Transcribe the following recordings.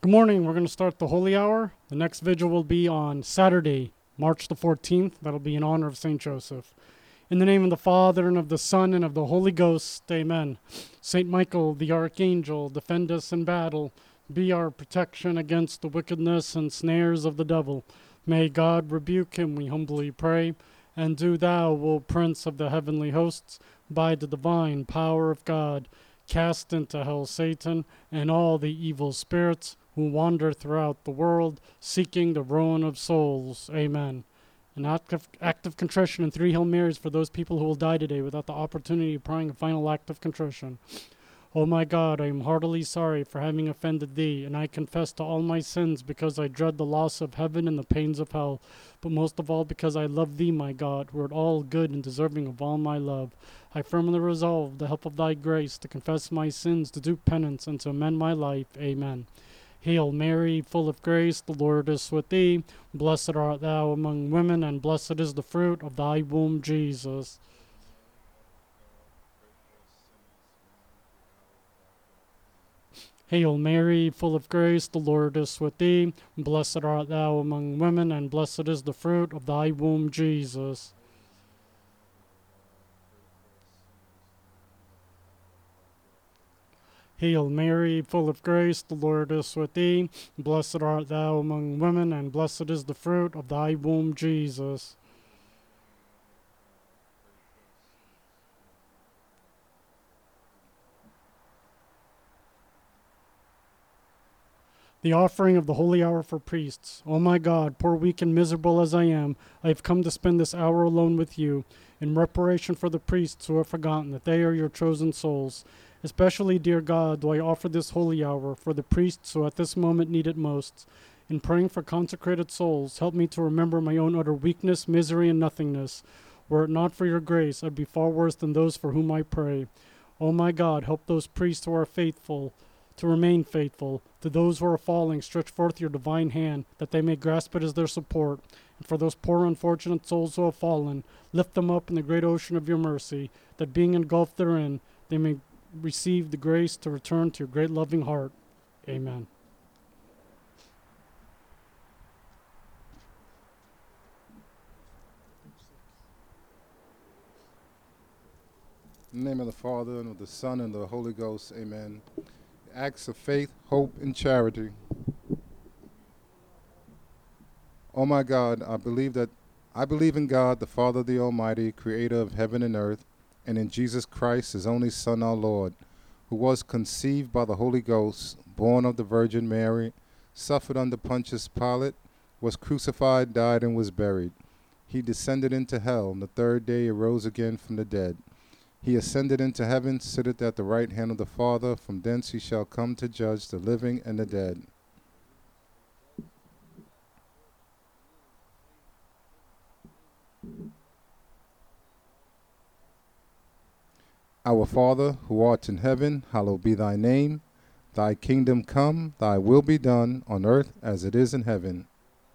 Good morning. We're going to start the Holy Hour. The next vigil will be on Saturday, March the 14th. That'll be in honor of St. Joseph. In the name of the Father, and of the Son, and of the Holy Ghost, amen. St. Michael, the Archangel, defend us in battle. Be our protection against the wickedness and snares of the devil. May God rebuke him, we humbly pray. And do thou, O Prince of the heavenly hosts, by the divine power of God, cast into hell Satan and all the evil spirits who wander throughout the world, seeking the ruin of souls. Amen. An act of contrition and 3 Hail Marys for those people who will die today without the opportunity of praying a final act of contrition. O my God, I am heartily sorry for having offended thee, and I confess to all my sins because I dread the loss of heaven and the pains of hell, but most of all because I love thee, my God, who art all good and deserving of all my love. I firmly resolve, with the help of thy grace, to confess my sins, to do penance, and to amend my life. Amen. Hail Mary, full of grace, the Lord is with thee. Blessed art thou among women, and blessed is the fruit of thy womb, Jesus. Hail Mary, full of grace, the Lord is with thee. Blessed art thou among women, and blessed is the fruit of thy womb, Jesus. Hail Mary, full of grace, the Lord is with thee. Blessed art thou among women, and blessed is the fruit of thy womb, Jesus. The offering of the holy hour for priests. O my God, poor, weak, and miserable as I am, I have come to spend this hour alone with you, in reparation for the priests who have forgotten that they are your chosen souls. Especially, dear God, do I offer this holy hour for the priests who at this moment need it most. In praying for consecrated souls, help me to remember my own utter weakness, misery, and nothingness. Were it not for your grace, I'd be far worse than those for whom I pray. O my God, help those priests who are faithful to remain faithful. To those who are falling, stretch forth your divine hand, that they may grasp it as their support. And for those poor unfortunate souls who have fallen, lift them up in the great ocean of your mercy, that being engulfed therein, they may receive the grace to return to your great loving heart. Amen. In the name of the Father, and of the Son, and of the Holy Ghost, amen. Acts of faith, hope, and charity. Oh my God, I believe in God, the Father, the Almighty, creator of heaven and earth, and in Jesus Christ, his only Son, our Lord, who was conceived by the Holy Ghost, born of the Virgin Mary, suffered under Pontius Pilate, was crucified, died, and was buried. He descended into hell, and the third day arose again from the dead. He ascended into heaven, sitteth at the right hand of the Father. From thence he shall come to judge the living and the dead. Our Father, who art in heaven, hallowed be thy name. Thy kingdom come, thy will be done, on earth as it is in heaven.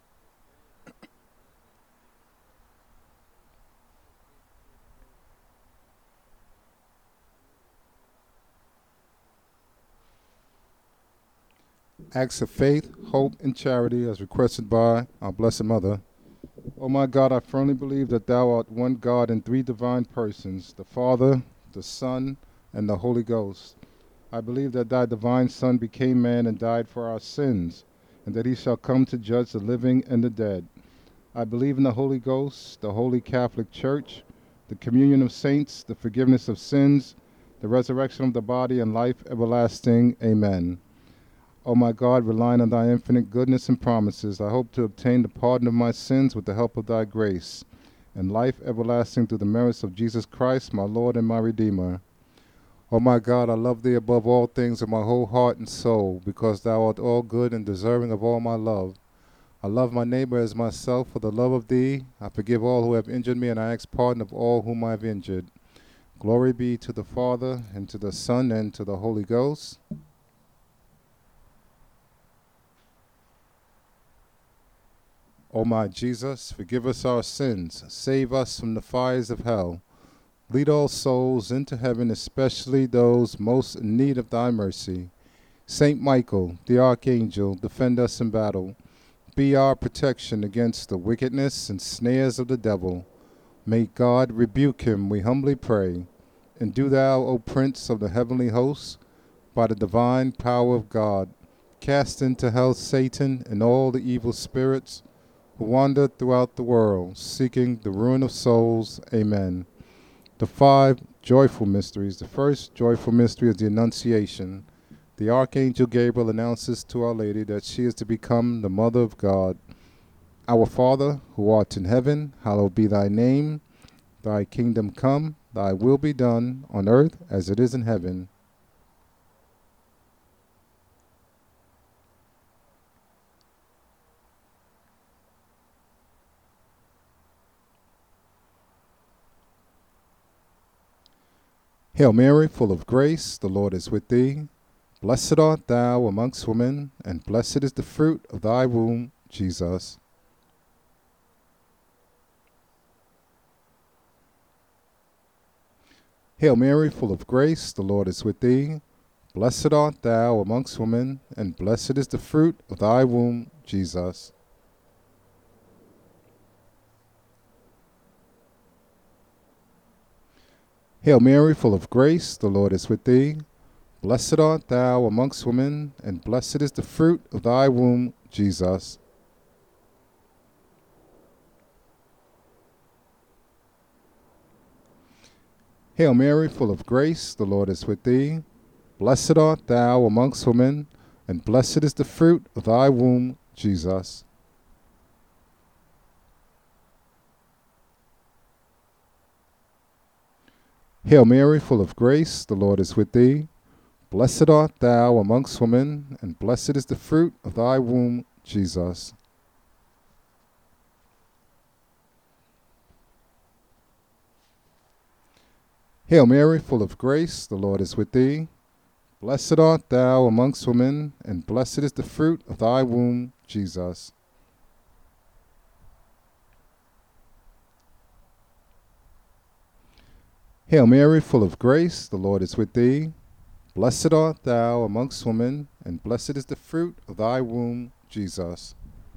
Acts of faith, hope, and charity as requested by our Blessed Mother. O my God, I firmly believe that thou art one God in 3 divine persons, the Father, the Son, and the Holy Ghost. I believe that thy divine Son became man and died for our sins, and that he shall come to judge the living and the dead. I believe in the Holy Ghost, the Holy Catholic Church, the communion of saints, the forgiveness of sins, the resurrection of the body, and life everlasting. Amen. O my God, relying on thy infinite goodness and promises, I hope to obtain the pardon of my sins with the help of thy grace, and life everlasting through the merits of Jesus Christ, my Lord and my Redeemer. O my God, I love thee above all things with my whole heart and soul, because thou art all good and deserving of all my love. I love my neighbor as myself for the love of thee. I forgive all who have injured me, and I ask pardon of all whom I have injured. Glory be to the Father, and to the Son, and to the Holy Ghost. O my Jesus, forgive us our sins, save us from the fires of hell. Lead all souls into heaven, especially those most in need of thy mercy. Saint Michael, the archangel, defend us in battle. Be our protection against the wickedness and snares of the devil. May God rebuke him, we humbly pray. And do thou, O Prince of the heavenly hosts, by the divine power of God, cast into hell Satan and all the evil spirits who wander throughout the world, seeking the ruin of souls. Amen. The 5 joyful mysteries. The first joyful mystery is the Annunciation. The Archangel Gabriel announces to Our Lady that she is to become the Mother of God. Our Father, who art in heaven, hallowed be thy name. Thy kingdom come, thy will be done, on earth as it is in heaven. Hail Mary, full of grace, the Lord is with thee. Blessed art thou amongst women, and blessed is the fruit of thy womb, Jesus. Hail Mary, full of grace, the Lord is with thee. Blessed art thou amongst women, and blessed is the fruit of thy womb, Jesus. Hail Mary, full of grace, the Lord is with thee. Blessed art thou amongst women, and blessed is the fruit of thy womb, Jesus. Hail Mary, full of grace, the Lord is with thee. Blessed art thou amongst women, and blessed is the fruit of thy womb, Jesus. Hail Mary, full of grace, the Lord is with thee. Blessed art thou amongst women, and blessed is the fruit of thy womb, Jesus. Hail Mary, full of grace, the Lord is with thee. Blessed art thou amongst women, and blessed is the fruit of thy womb, Jesus. Hail Mary, full of grace, the Lord is with thee. Blessed art thou amongst women, and blessed is the fruit of thy womb, Jesus.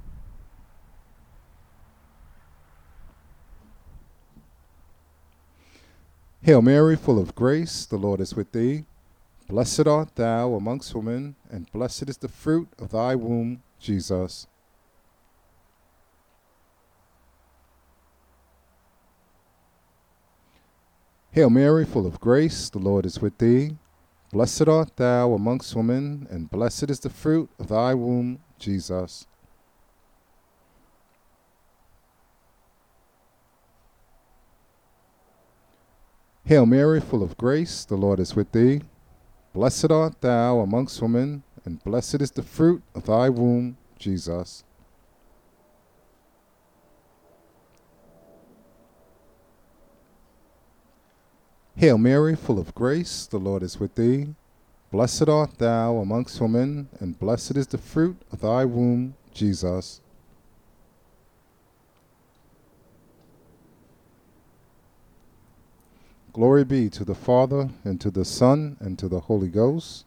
Hail Mary, full of grace, the Lord is with thee. Blessed art thou amongst women, and blessed is the fruit of thy womb, Jesus. Hail Mary, full of grace, the Lord is with thee. Blessed art thou amongst women, and blessed is the fruit of thy womb, Jesus. Hail Mary, full of grace, the Lord is with thee. Blessed art thou amongst women, and blessed is the fruit of thy womb, Jesus. Hail Mary, full of grace, the Lord is with thee. Blessed art thou amongst women, and blessed is the fruit of thy womb, Jesus. Glory be to the Father, and to the Son, and to the Holy Ghost.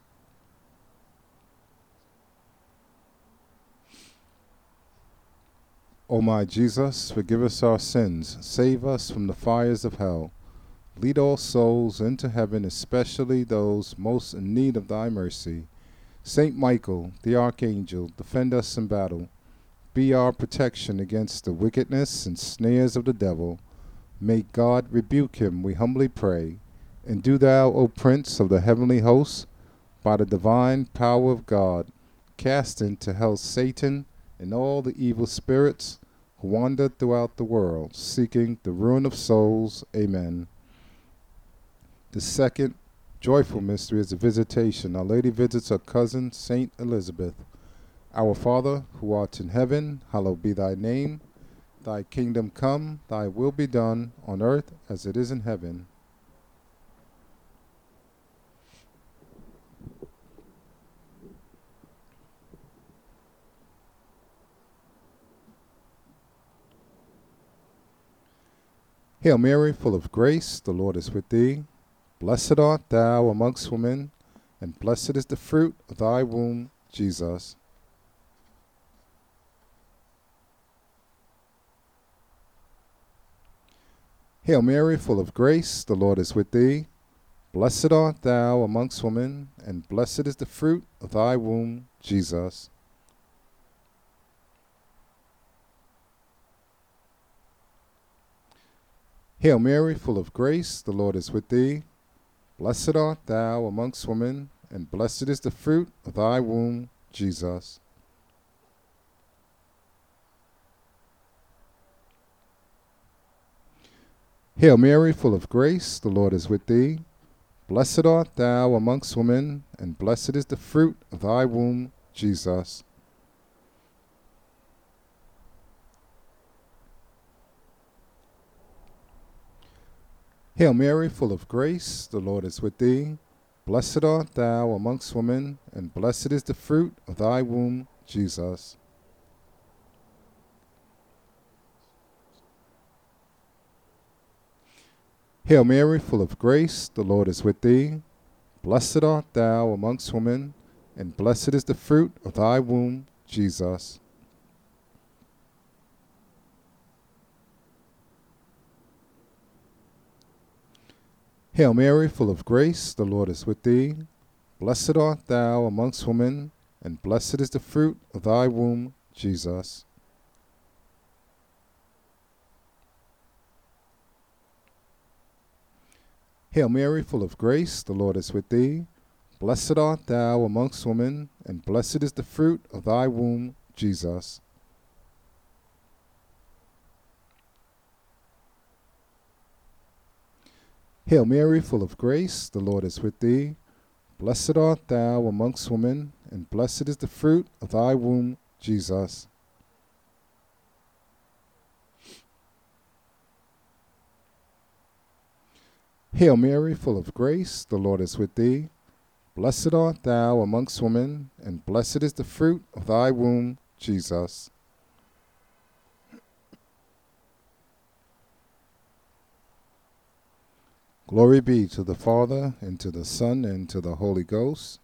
O my Jesus, forgive us our sins, save us from the fires of hell. Lead all souls into heaven, especially those most in need of thy mercy. Saint Michael, the archangel, defend us in battle. Be our protection against the wickedness and snares of the devil. May God rebuke him, we humbly pray. And do thou, O Prince of the heavenly hosts, by the divine power of God, cast into hell Satan and all the evil spirits who wander throughout the world, seeking the ruin of souls. Amen. The second joyful mystery is the Visitation. Our Lady visits her cousin, Saint Elizabeth. Our Father, who art in heaven, hallowed be thy name. Thy kingdom come, thy will be done, on earth as it is in heaven. Hail Mary, full of grace, the Lord is with thee. Blessed art thou amongst women, and blessed is the fruit of thy womb, Jesus. Hail Mary, full of grace, the Lord is with thee. Blessed art thou amongst women, and blessed is the fruit of thy womb, Jesus. Hail Mary, full of grace, the Lord is with thee. Blessed art thou amongst women, and blessed is the fruit of thy womb, Jesus. Hail Mary, full of grace, the Lord is with thee. Blessed art thou amongst women, and blessed is the fruit of thy womb, Jesus. Hail Mary, full of grace, the Lord is with thee. Blessed art thou amongst women, and blessed is the fruit of thy womb, Jesus. Hail Mary, full of grace, the Lord is with thee. Blessed art thou amongst women, and blessed is the fruit of thy womb, Jesus. Hail Mary, full of grace, the Lord is with thee. Blessed art thou amongst women, and blessed is the fruit of thy womb, Jesus. Hail Mary, full of grace, the Lord is with thee. Blessed art thou amongst women, and blessed is the fruit of thy womb, Jesus. Hail Mary, full of grace, the Lord is with thee. Blessed art thou amongst women, and blessed is the fruit of thy womb, Jesus. Hail Mary, full of grace, the Lord is with thee. Blessed art thou amongst women, and blessed is the fruit of thy womb, Jesus. Glory be to the Father, and to the Son, and to the Holy Ghost.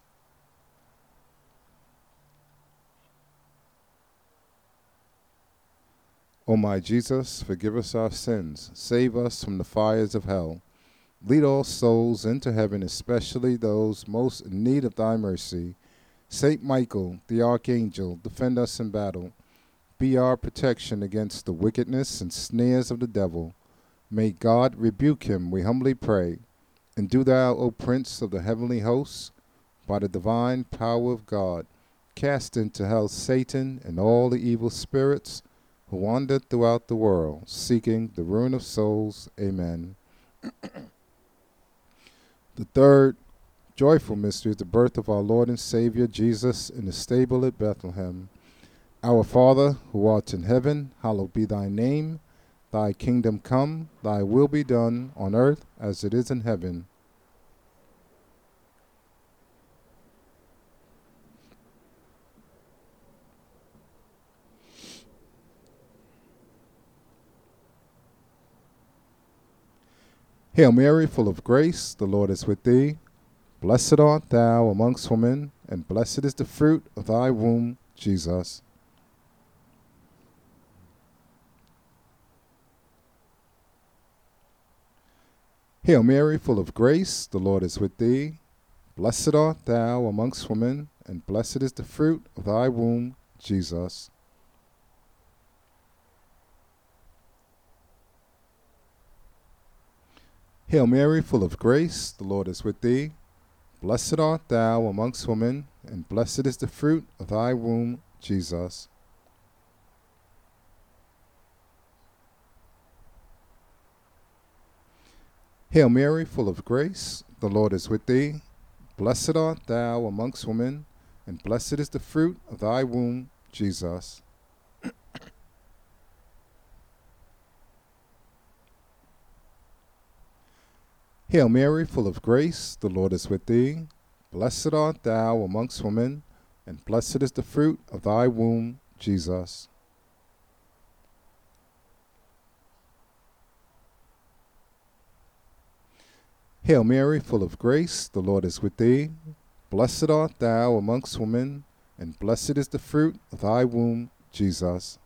O my Jesus, forgive us our sins, save us from the fires of hell. Lead all souls into heaven, especially those most in need of thy mercy. Saint Michael, the archangel, defend us in battle. Be our protection against the wickedness and snares of the devil. May God rebuke him, we humbly pray. And do thou, O Prince of the heavenly hosts, by the divine power of God, cast into hell Satan and all the evil spirits who wander throughout the world, seeking the ruin of souls. Amen. The third joyful mystery is the birth of our Lord and Savior Jesus in the stable at Bethlehem. Our Father, who art in heaven, hallowed be thy name. Thy kingdom come, thy will be done, on earth as it is in heaven. Hail Mary, full of grace, the Lord is with thee. Blessed art thou amongst women, and blessed is the fruit of thy womb, Jesus. Hail Mary, full of grace, the Lord is with thee. Blessed art thou amongst women, and blessed is the fruit of thy womb, Jesus. Hail Mary, full of grace, the Lord is with thee. Blessed art thou amongst women, and blessed is the fruit of thy womb, Jesus. Hail Mary, full of grace, the Lord is with thee. Blessed art thou amongst women, and blessed is the fruit of thy womb, Jesus. Hail Mary, full of grace, the Lord is with thee. Blessed art thou amongst women, and blessed is the fruit of thy womb, Jesus. Hail Mary, full of grace, the Lord is with thee. Blessed art thou amongst women, and blessed is the fruit of thy womb, Jesus.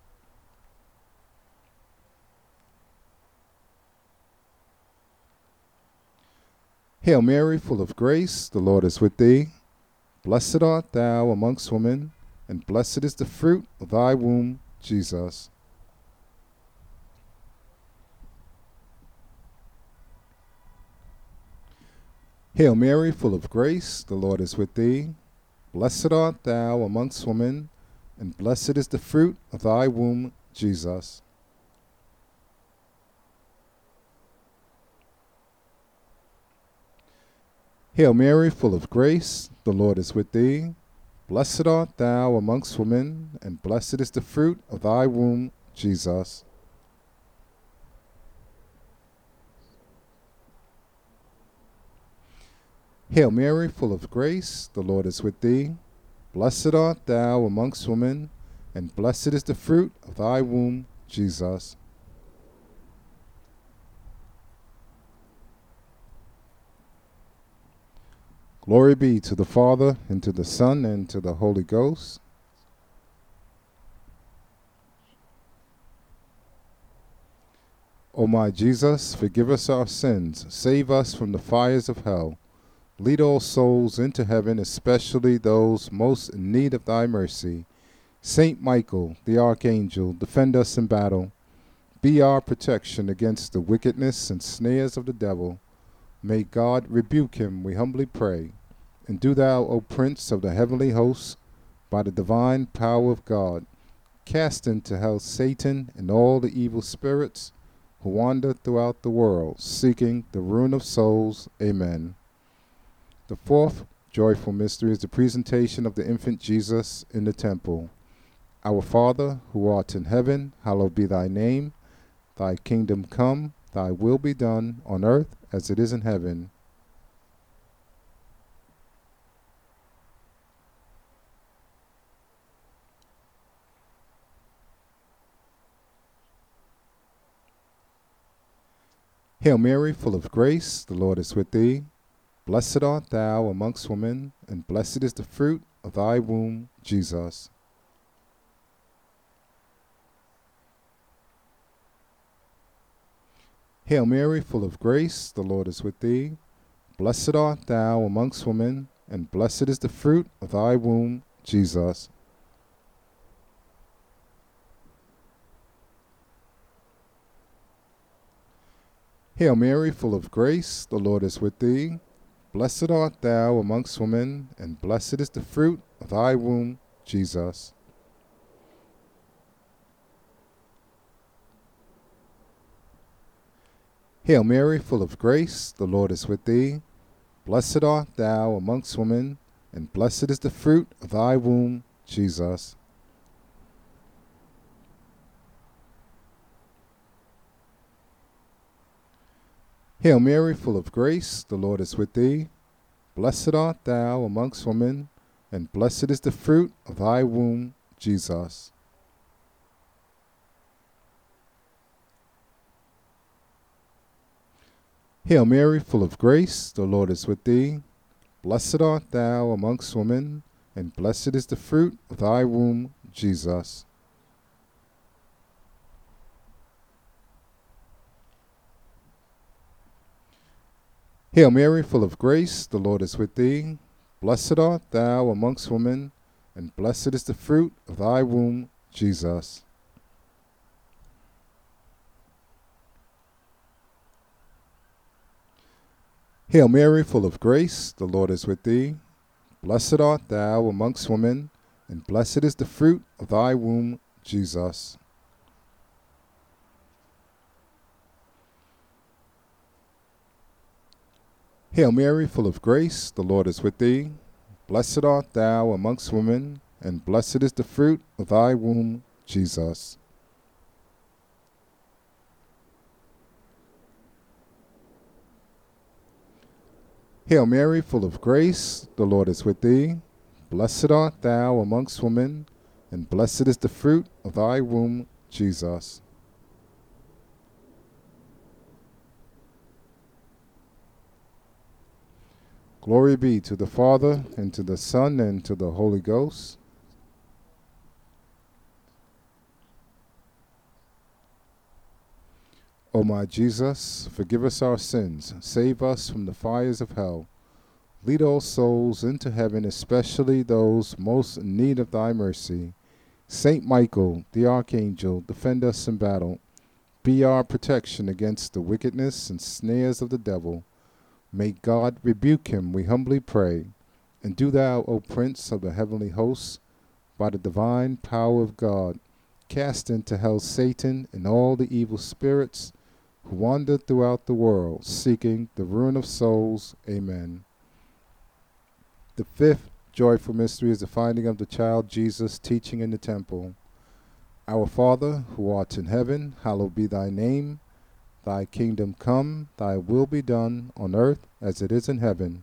Hail Mary, full of grace, the Lord is with thee. Blessed art thou amongst women, and blessed is the fruit of thy womb, Jesus. Hail Mary, full of grace, the Lord is with thee. Blessed art thou amongst women, and blessed is the fruit of thy womb, Jesus. Hail Mary, full of grace, the Lord is with thee. Blessed art thou amongst women, and blessed is the fruit of thy womb, Jesus. Hail Mary, full of grace, the Lord is with thee. Blessed art thou amongst women, and blessed is the fruit of thy womb, Jesus. Glory be to the Father, and to the Son, and to the Holy Ghost. O my Jesus, forgive us our sins, save us from the fires of hell. Lead all souls into heaven, especially those most in need of thy mercy. Saint Michael, the archangel, defend us in battle. Be our protection against the wickedness and snares of the devil. May God rebuke him, we humbly pray. And do thou, O Prince of the heavenly hosts, by the divine power of God, cast into hell Satan and all the evil spirits who wander throughout the world, seeking the ruin of souls. Amen. The fourth joyful mystery is the presentation of the infant Jesus in the temple. Our Father, who art in heaven, hallowed be thy name. Thy kingdom come, thy will be done, on earth as it is in heaven. Hail Mary, full of grace, the Lord is with thee. Blessed art thou amongst women, and blessed is the fruit of thy womb, Jesus. Hail Mary, full of grace, the Lord is with thee. Blessed art thou amongst women, and blessed is the fruit of thy womb, Jesus. Hail Mary, full of grace, the Lord is with thee. Blessed art thou amongst women, and blessed is the fruit of thy womb, Jesus. Hail Mary, full of grace, the Lord is with thee. Blessed art thou amongst women, and blessed is the fruit of thy womb, Jesus. Hail Mary, full of grace, the Lord is with thee. Blessed art thou amongst women, and blessed is the fruit of thy womb, Jesus. Hail Mary, full of grace, the Lord is with thee. Blessed art thou amongst women, and blessed is the fruit of thy womb, Jesus. Hail Mary, full of grace, the Lord is with thee. Blessed art thou amongst women, and blessed is the fruit of thy womb, Jesus. Hail Mary, full of grace, the Lord is with thee. Blessed art thou amongst women, and blessed is the fruit of thy womb, Jesus. Hail Mary, full of grace, the Lord is with thee. Blessed art thou amongst women, and blessed is the fruit of thy womb, Jesus. Hail Mary, full of grace, the Lord is with thee. Blessed art thou amongst women, and blessed is the fruit of thy womb, Jesus. Glory be to the Father, and to the Son, and to the Holy Ghost. O my Jesus, forgive us our sins, save us from the fires of hell. Lead all souls into heaven, especially those most in need of thy mercy. Saint Michael, the Archangel, defend us in battle. Be our protection against the wickedness and snares of the devil. May God rebuke him, we humbly pray. And do thou, O Prince of the heavenly hosts, by the divine power of God, cast into hell Satan and all the evil spirits who wander throughout the world, seeking the ruin of souls. Amen. The fifth joyful mystery is the finding of the child Jesus teaching in the temple. Our Father, who art in heaven, hallowed be thy name. Thy kingdom come, thy will be done, on earth as it is in heaven.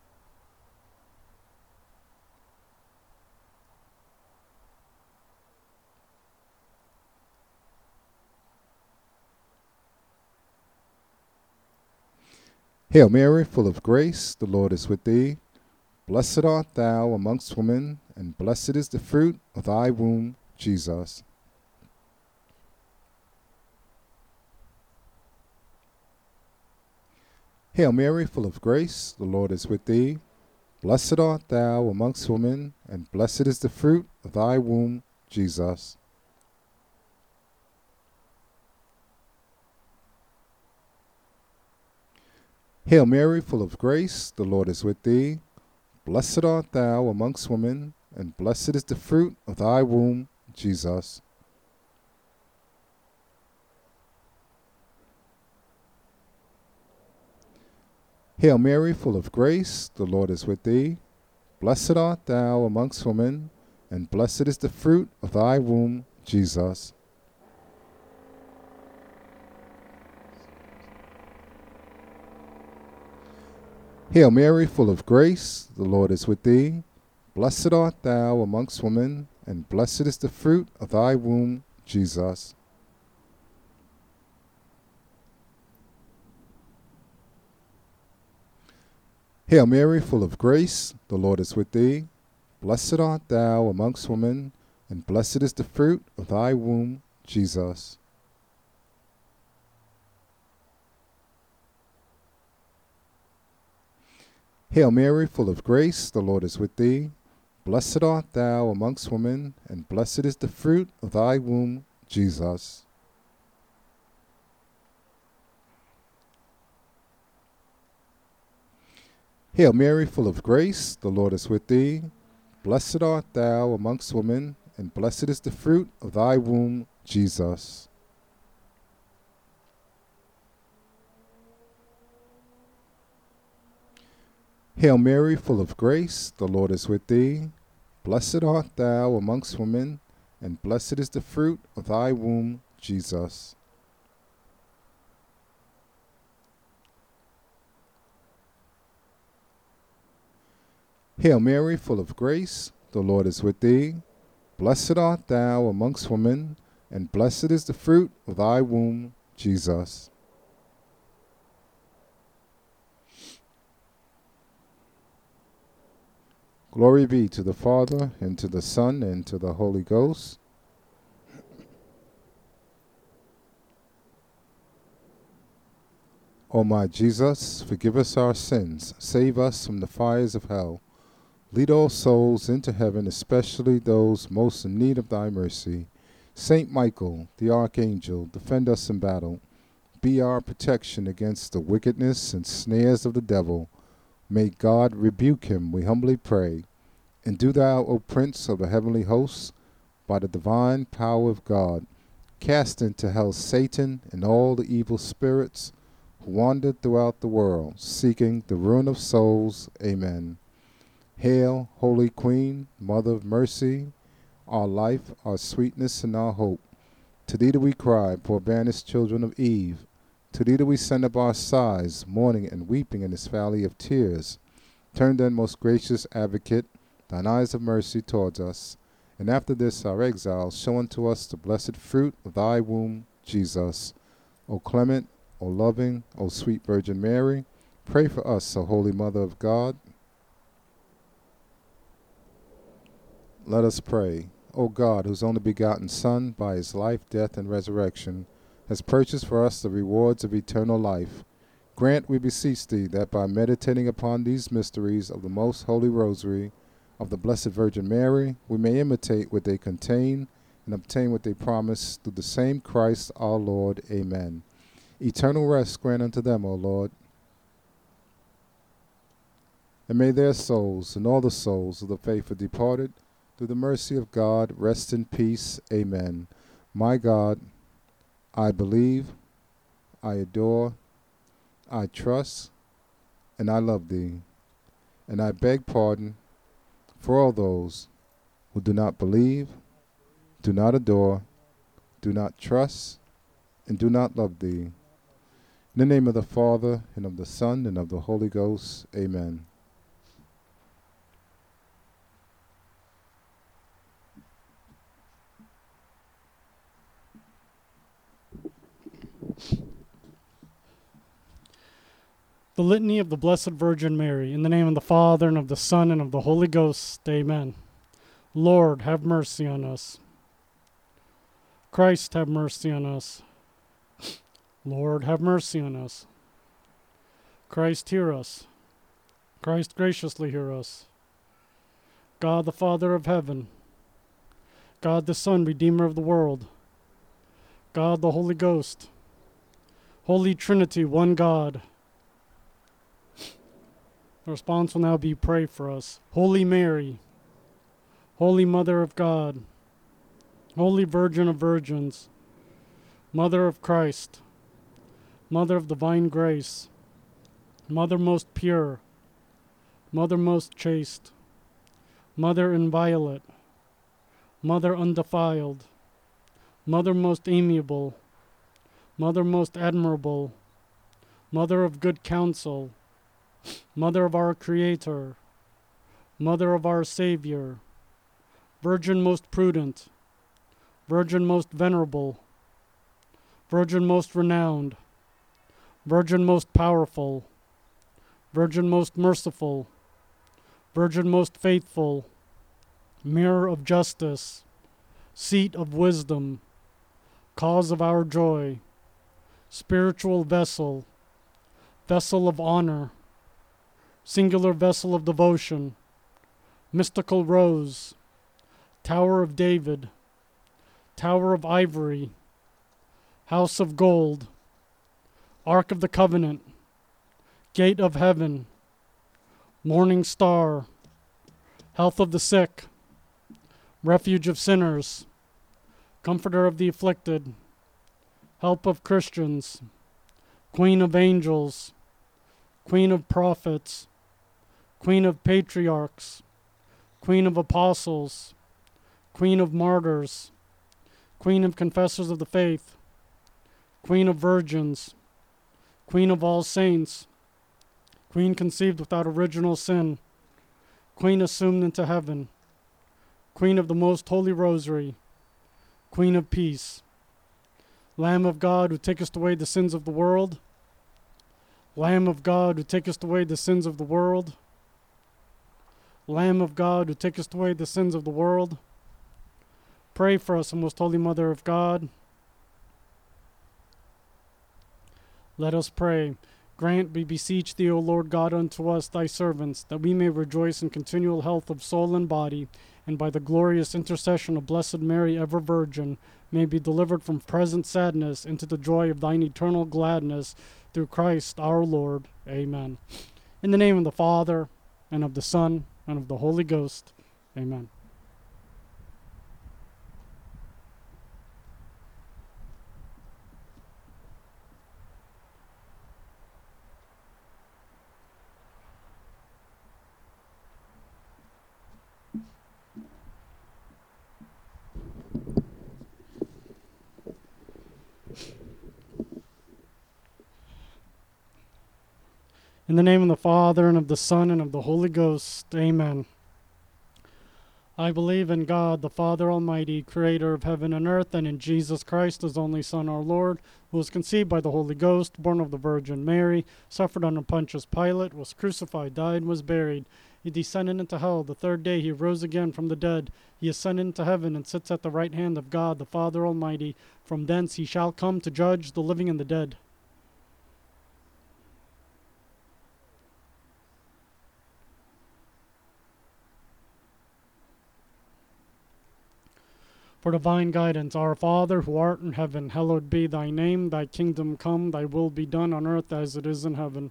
Hail Mary, full of grace, the Lord is with thee. Blessed art thou amongst women, and blessed is the fruit of thy womb, Jesus. Hail Mary, full of grace, the Lord is with thee. Blessed art thou amongst women, and blessed is the fruit of thy womb, Jesus. Hail Mary, full of grace, the Lord is with thee. Blessed art thou amongst women, and blessed is the fruit of thy womb, Jesus. Hail Mary, full of grace, the Lord is with thee. Blessed art thou amongst women, and blessed is the fruit of thy womb, Jesus. Hail Mary, full of grace, the Lord is with thee. Blessed art thou amongst women, and blessed is the fruit of thy womb, Jesus. Hail Mary, full of grace, the Lord is with thee. Blessed art thou amongst women, and blessed is the fruit of thy womb, Jesus. Hail Mary, full of grace, the Lord is with thee. Blessed art thou amongst women, and blessed is the fruit of thy womb, Jesus. Hail Mary, full of grace, the Lord is with thee. Blessed art thou amongst women, and blessed is the fruit of thy womb, Jesus. Hail Mary, full of grace, the Lord is with thee. Blessed art thou amongst women, and blessed is the fruit of thy womb, Jesus. Hail Mary, full of grace, the Lord is with thee. Blessed art thou amongst women, and blessed is the fruit of thy womb, Jesus. Glory be to the Father, and to the Son, and to the Holy Ghost. O my Jesus, forgive us our sins, save us from the fires of hell. Lead all souls into heaven, especially those most in need of thy mercy. Saint Michael, the Archangel, defend us in battle. Be our protection against the wickedness and snares of the devil. May God rebuke him, we humbly pray. And do thou, O Prince of the heavenly hosts, by the divine power of God, cast into hell Satan and all the evil spirits who wander throughout the world, seeking the ruin of souls. Amen. Hail, Holy Queen, Mother of Mercy, our life, our sweetness, and our hope. To thee do we cry, poor banished children of Eve. To thee do we send up our sighs, mourning and weeping in this valley of tears. Turn then, most gracious Advocate, thine eyes of mercy towards us, and after this our exile, show unto us the blessed fruit of thy womb, Jesus. O clement, O loving, O sweet Virgin Mary, pray for us, O Holy Mother of God. Let us pray. O God, whose only begotten Son, by his life, death, and resurrection, has purchased for us the rewards of eternal life, grant, we beseech thee, that by meditating upon these mysteries of the most holy rosary of the Blessed Virgin Mary, we may imitate what they contain and obtain what they promise through the same Christ our Lord. Amen. Eternal rest grant unto them, O Lord. And may their souls and all the souls of the faithful departed, through the mercy of God, rest in peace. Amen. My God, I believe, I adore, I trust, and I love thee. And I beg pardon for all those who do not believe, do not adore, do not trust, and do not love thee. In the name of the Father, and of the Son, and of the Holy Ghost. Amen. The Litany of the Blessed Virgin Mary. In the name of the Father, and of the Son, and of the Holy Ghost. Amen. Lord, have mercy on us. Christ, have mercy on us. Lord, have mercy on us. Christ, hear us. Christ, graciously hear us. God, the Father of heaven. God, the Son, Redeemer of the world. God, the Holy Ghost. Holy Trinity, one God. The response will now be, pray for us. Holy Mary, Holy Mother of God, Holy Virgin of Virgins, Mother of Christ, Mother of divine grace, Mother most pure, Mother most chaste, Mother inviolate, Mother undefiled, Mother most amiable, Mother most admirable, Mother of good counsel, Mother of our Creator, Mother of our Savior, Virgin most prudent, Virgin most venerable, Virgin most renowned, Virgin most powerful, Virgin most merciful, Virgin most faithful, Mirror of justice, Seat of wisdom, Cause of our joy, Spiritual vessel, Vessel of honor, Singular vessel of devotion, Mystical rose, Tower of David, Tower of ivory, House of gold, Ark of the covenant, Gate of heaven, Morning star, Health of the sick, Refuge of sinners, Comforter of the afflicted, Help of Christians, Queen of angels, Queen of prophets, Queen of patriarchs, Queen of apostles, Queen of martyrs, Queen of confessors of the faith, Queen of virgins, Queen of all saints, Queen conceived without original sin, Queen assumed into heaven, Queen of the most holy rosary, Queen of peace, Lamb of God who takest away the sins of the world, Lamb of God who takest away the sins of the world, Lamb of God who takest away the sins of the world, pray for us, O most holy Mother of God. Let us pray. Grant, we beseech thee, O Lord God, unto us, thy servants, that we may rejoice in continual health of soul and body, and by the glorious intercession of Blessed Mary, ever Virgin, may be delivered from present sadness into the joy of thine eternal gladness, through Christ our Lord. Amen. In the name of the Father, and of the Son, and of the Holy Ghost. Amen. In the name of the Father, and of the Son, and of the Holy Ghost. Amen. I believe in God, the Father Almighty, creator of heaven and earth, and in Jesus Christ, his only Son, our Lord, who was conceived by the Holy Ghost, born of the Virgin Mary, suffered under Pontius Pilate, was crucified, died, and was buried. He descended into hell. The third day he rose again from the dead. He ascended into heaven and sits at the right hand of God, the Father Almighty. From thence he shall come to judge the living and the dead. For divine guidance, Our Father, who art in heaven, hallowed be thy name. Thy kingdom come, thy will be done on earth as it is in heaven.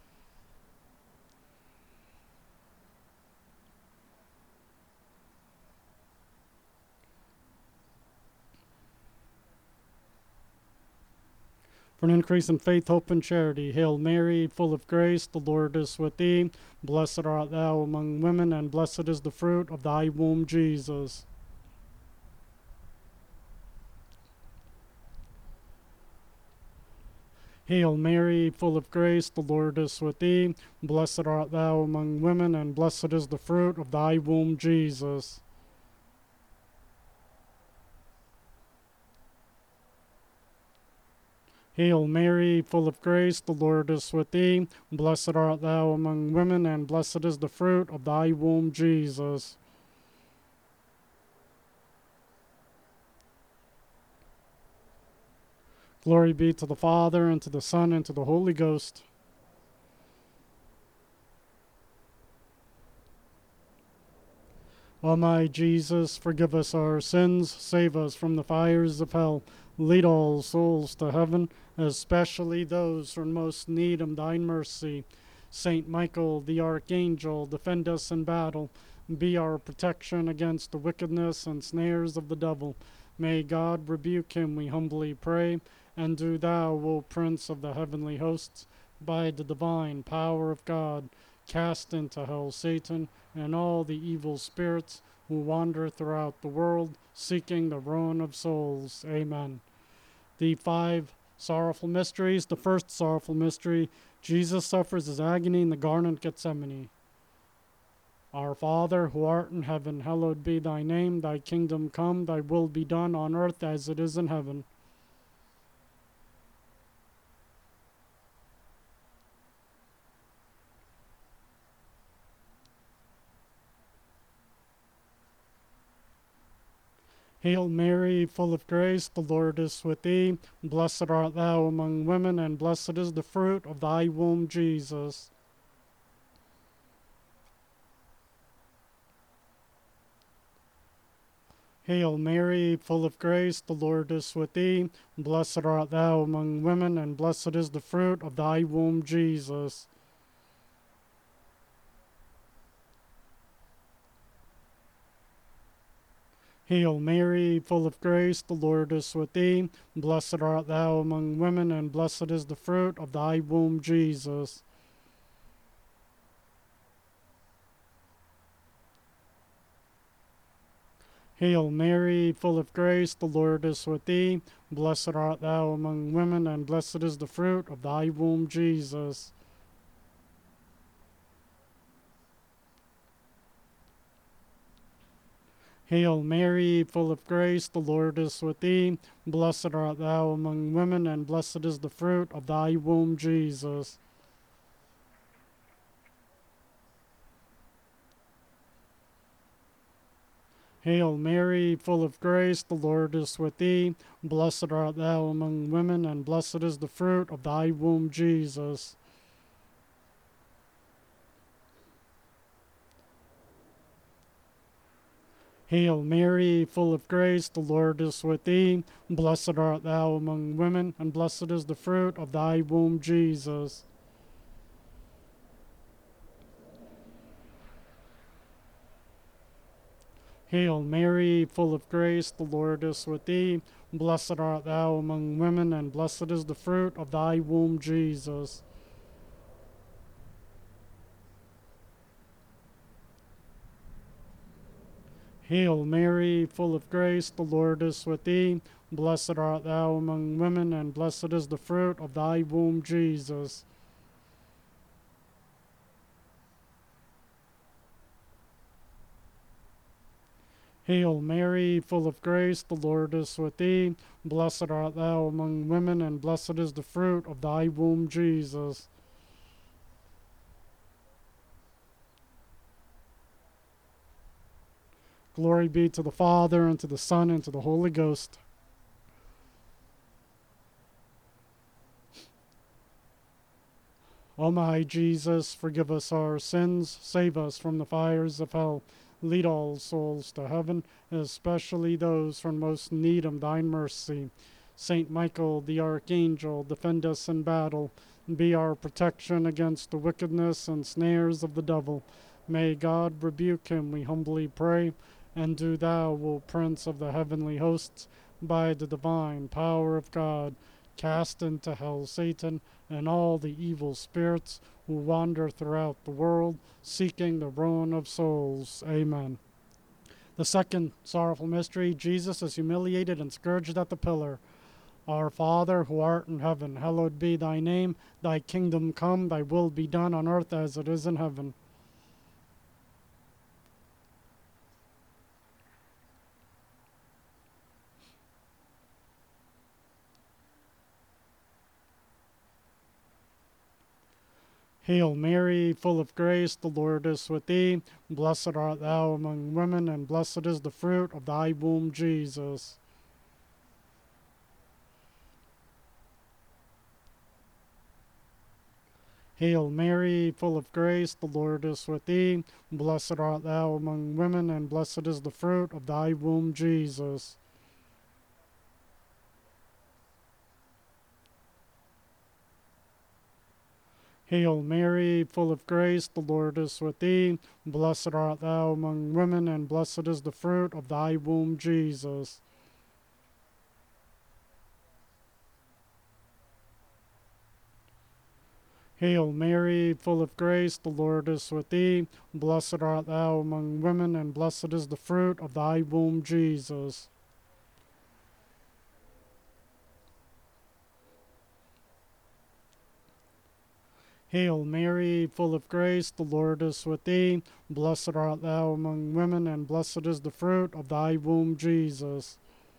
For an increase in faith, hope, and charity, Hail Mary, full of grace, the Lord is with thee. Blessed art thou among women, and blessed is the fruit of thy womb, Jesus. Hail Mary, full of grace, the Lord is with thee. Blessed art thou among women, and blessed is the fruit of thy womb, Jesus. Hail Mary, full of grace, the Lord is with thee. Blessed art thou among women, and blessed is the fruit of thy womb, Jesus. Glory be to the Father, and to the Son, and to the Holy Ghost. O my Jesus, forgive us our sins, save us from the fires of hell. Lead all souls to heaven, especially those who are in most need of thine mercy. Saint Michael, the Archangel, defend us in battle. Be our protection against the wickedness and snares of the devil. May God rebuke him, we humbly pray. And do thou, O Prince of the heavenly hosts, by the divine power of God, cast into hell Satan and all the evil spirits who wander throughout the world, seeking the ruin of souls. Amen. The 5 sorrowful mysteries. The first sorrowful mystery, Jesus suffers his agony in the Garden of Gethsemane. Our Father, who art in heaven, hallowed be thy name. Thy kingdom come, thy will be done on earth as it is in heaven. Hail Mary, full of grace, the Lord is with thee. Blessed art thou among women, and blessed is the fruit of thy womb, Jesus. Hail Mary, full of grace, the Lord is with thee. Blessed art thou among women, and blessed is the fruit of thy womb, Jesus. Hail Mary, full of grace, the Lord is with thee. Blessed art thou among women, and blessed is the fruit of thy womb, Jesus. Hail Mary, full of grace, the Lord is with thee. Blessed art thou among women, and blessed is the fruit of thy womb, Jesus. Hail Mary, full of grace, the Lord is with thee. Blessed art thou among women, and blessed is the fruit of thy womb, Jesus. Hail Mary, full of grace, the Lord is with thee. Blessed art thou among women, and blessed is the fruit of thy womb, Jesus. Hail Mary, full of grace, the Lord is with thee. Blessed art thou among women, and blessed is the fruit of thy womb, Jesus. Hail Mary, full of grace, the Lord is with thee. Blessed art thou among women, and blessed is the fruit of thy womb, Jesus. Hail Mary, full of grace, the Lord is with thee. Blessed art thou among women, and blessed is the fruit of thy womb, Jesus. Hail Mary, full of grace, the Lord is with thee. Blessed art thou among women, and blessed is the fruit of thy womb, Jesus. Glory be to the Father, and to the Son, and to the Holy Ghost. O my Jesus, forgive us our sins, save us from the fires of hell, lead all souls to heaven, especially those who are in most need of thine mercy. Saint Michael, the Archangel, defend us in battle, and be our protection against the wickedness and snares of the devil. May God rebuke him, we humbly pray. And do thou, O Prince of the heavenly hosts, by the divine power of God, cast into hell Satan and all the evil spirits who wander throughout the world, seeking the ruin of souls. Amen. The second sorrowful mystery, Jesus is humiliated and scourged at the pillar. Our Father, who art in heaven, hallowed be thy name. Thy kingdom come, thy will be done on earth as it is in heaven. Hail Mary, full of grace, the Lord is with thee. Blessed art thou among women, and blessed is the fruit of thy womb, Jesus. Hail Mary, full of grace, the Lord is with thee. Blessed art thou among women, and blessed is the fruit of thy womb, Jesus. Hail Mary, full of grace, the Lord is with thee. Blessed art thou among women, and blessed is the fruit of thy womb, Jesus. Hail Mary, full of grace, the Lord is with thee. Blessed art thou among women, and blessed is the fruit of thy womb, Jesus. Hail Mary, full of grace, the Lord is with thee. Blessed art thou among women, and blessed is the fruit of thy womb, Jesus.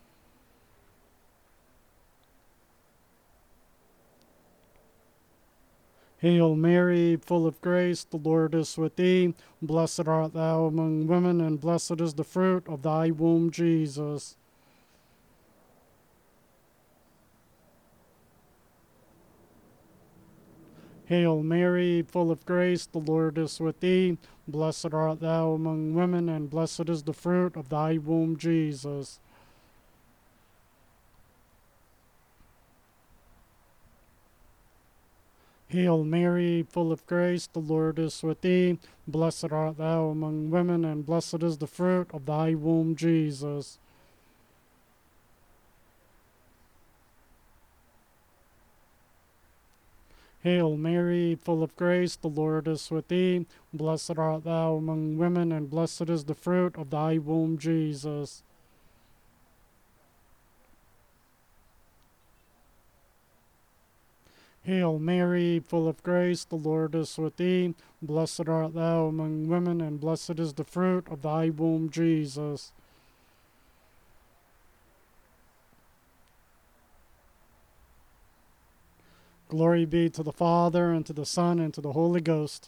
Hail Mary, full of grace, the Lord is with thee. Blessed art thou among women, and blessed is the fruit of thy womb, Jesus. Hail Mary, full of grace, the Lord is with thee. Blessed art thou among women, and blessed is the fruit of thy womb, Jesus. Hail Mary, full of grace, the Lord is with thee. Blessed art thou among women, and blessed is the fruit of thy womb, Jesus. Hail Mary, full of grace, the Lord is with thee. Blessed art thou among women, and blessed is the fruit of thy womb, Jesus. Hail Mary, full of grace, the Lord is with thee. Blessed art thou among women, and blessed is the fruit of thy womb, Jesus. Glory be to the Father, and to the Son, and to the Holy Ghost.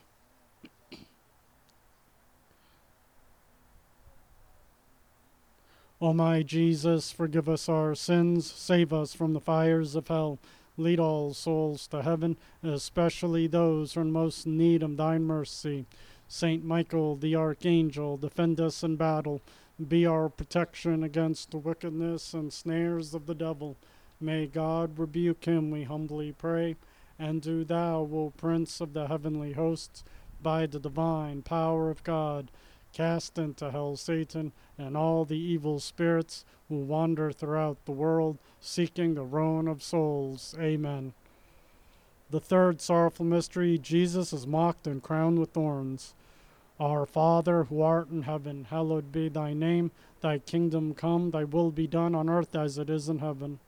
O my Jesus, forgive us our sins, save us from the fires of hell. Lead all souls to heaven, especially those who are in most need of thine mercy. Saint Michael, the Archangel, defend us in battle. Be our protection against the wickedness and snares of the devil. May God rebuke him, we humbly pray. And do thou, O Prince of the heavenly hosts, by the divine power of God, cast into hell Satan and all the evil spirits who wander throughout the world, seeking the ruin of souls. Amen. The third sorrowful mystery, Jesus is mocked and crowned with thorns. Our Father, who art in heaven, hallowed be thy name. Thy kingdom come, thy will be done on earth as it is in heaven.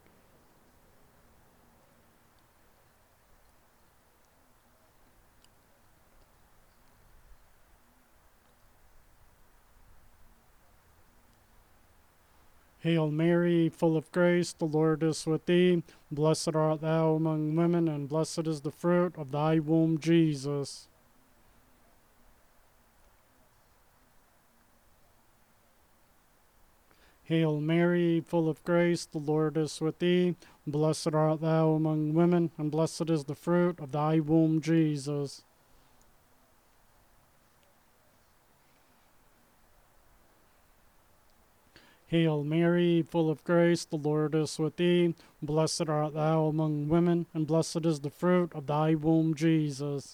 Hail Mary, full of grace, the Lord is with thee. Blessed art thou among women, and blessed is the fruit of thy womb, Jesus. Hail Mary, full of grace, the Lord is with thee. Blessed art thou among women, and blessed is the fruit of thy womb, Jesus. Hail Mary, full of grace, the Lord is with thee. Blessed art thou among women, and blessed is the fruit of thy womb, Jesus.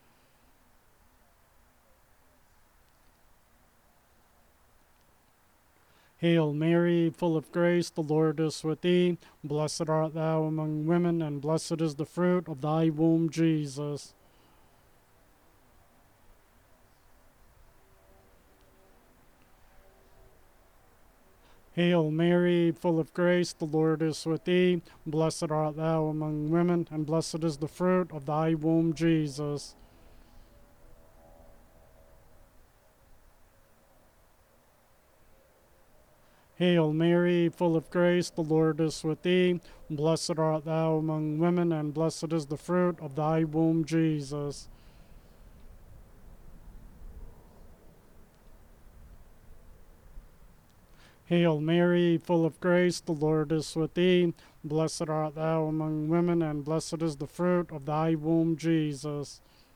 Hail Mary, full of grace, the Lord is with thee. Blessed art thou among women, and blessed is the fruit of thy womb, Jesus. Hail Mary, full of grace, the Lord is with thee. Blessed art thou among women, and blessed is the fruit of thy womb, Jesus. Hail Mary, full of grace, the Lord is with thee. Blessed art thou among women, and blessed is the fruit of thy womb, Jesus. Hail Mary, full of grace, the Lord is with thee. Blessed art thou among women, and blessed is the fruit of thy womb, Jesus.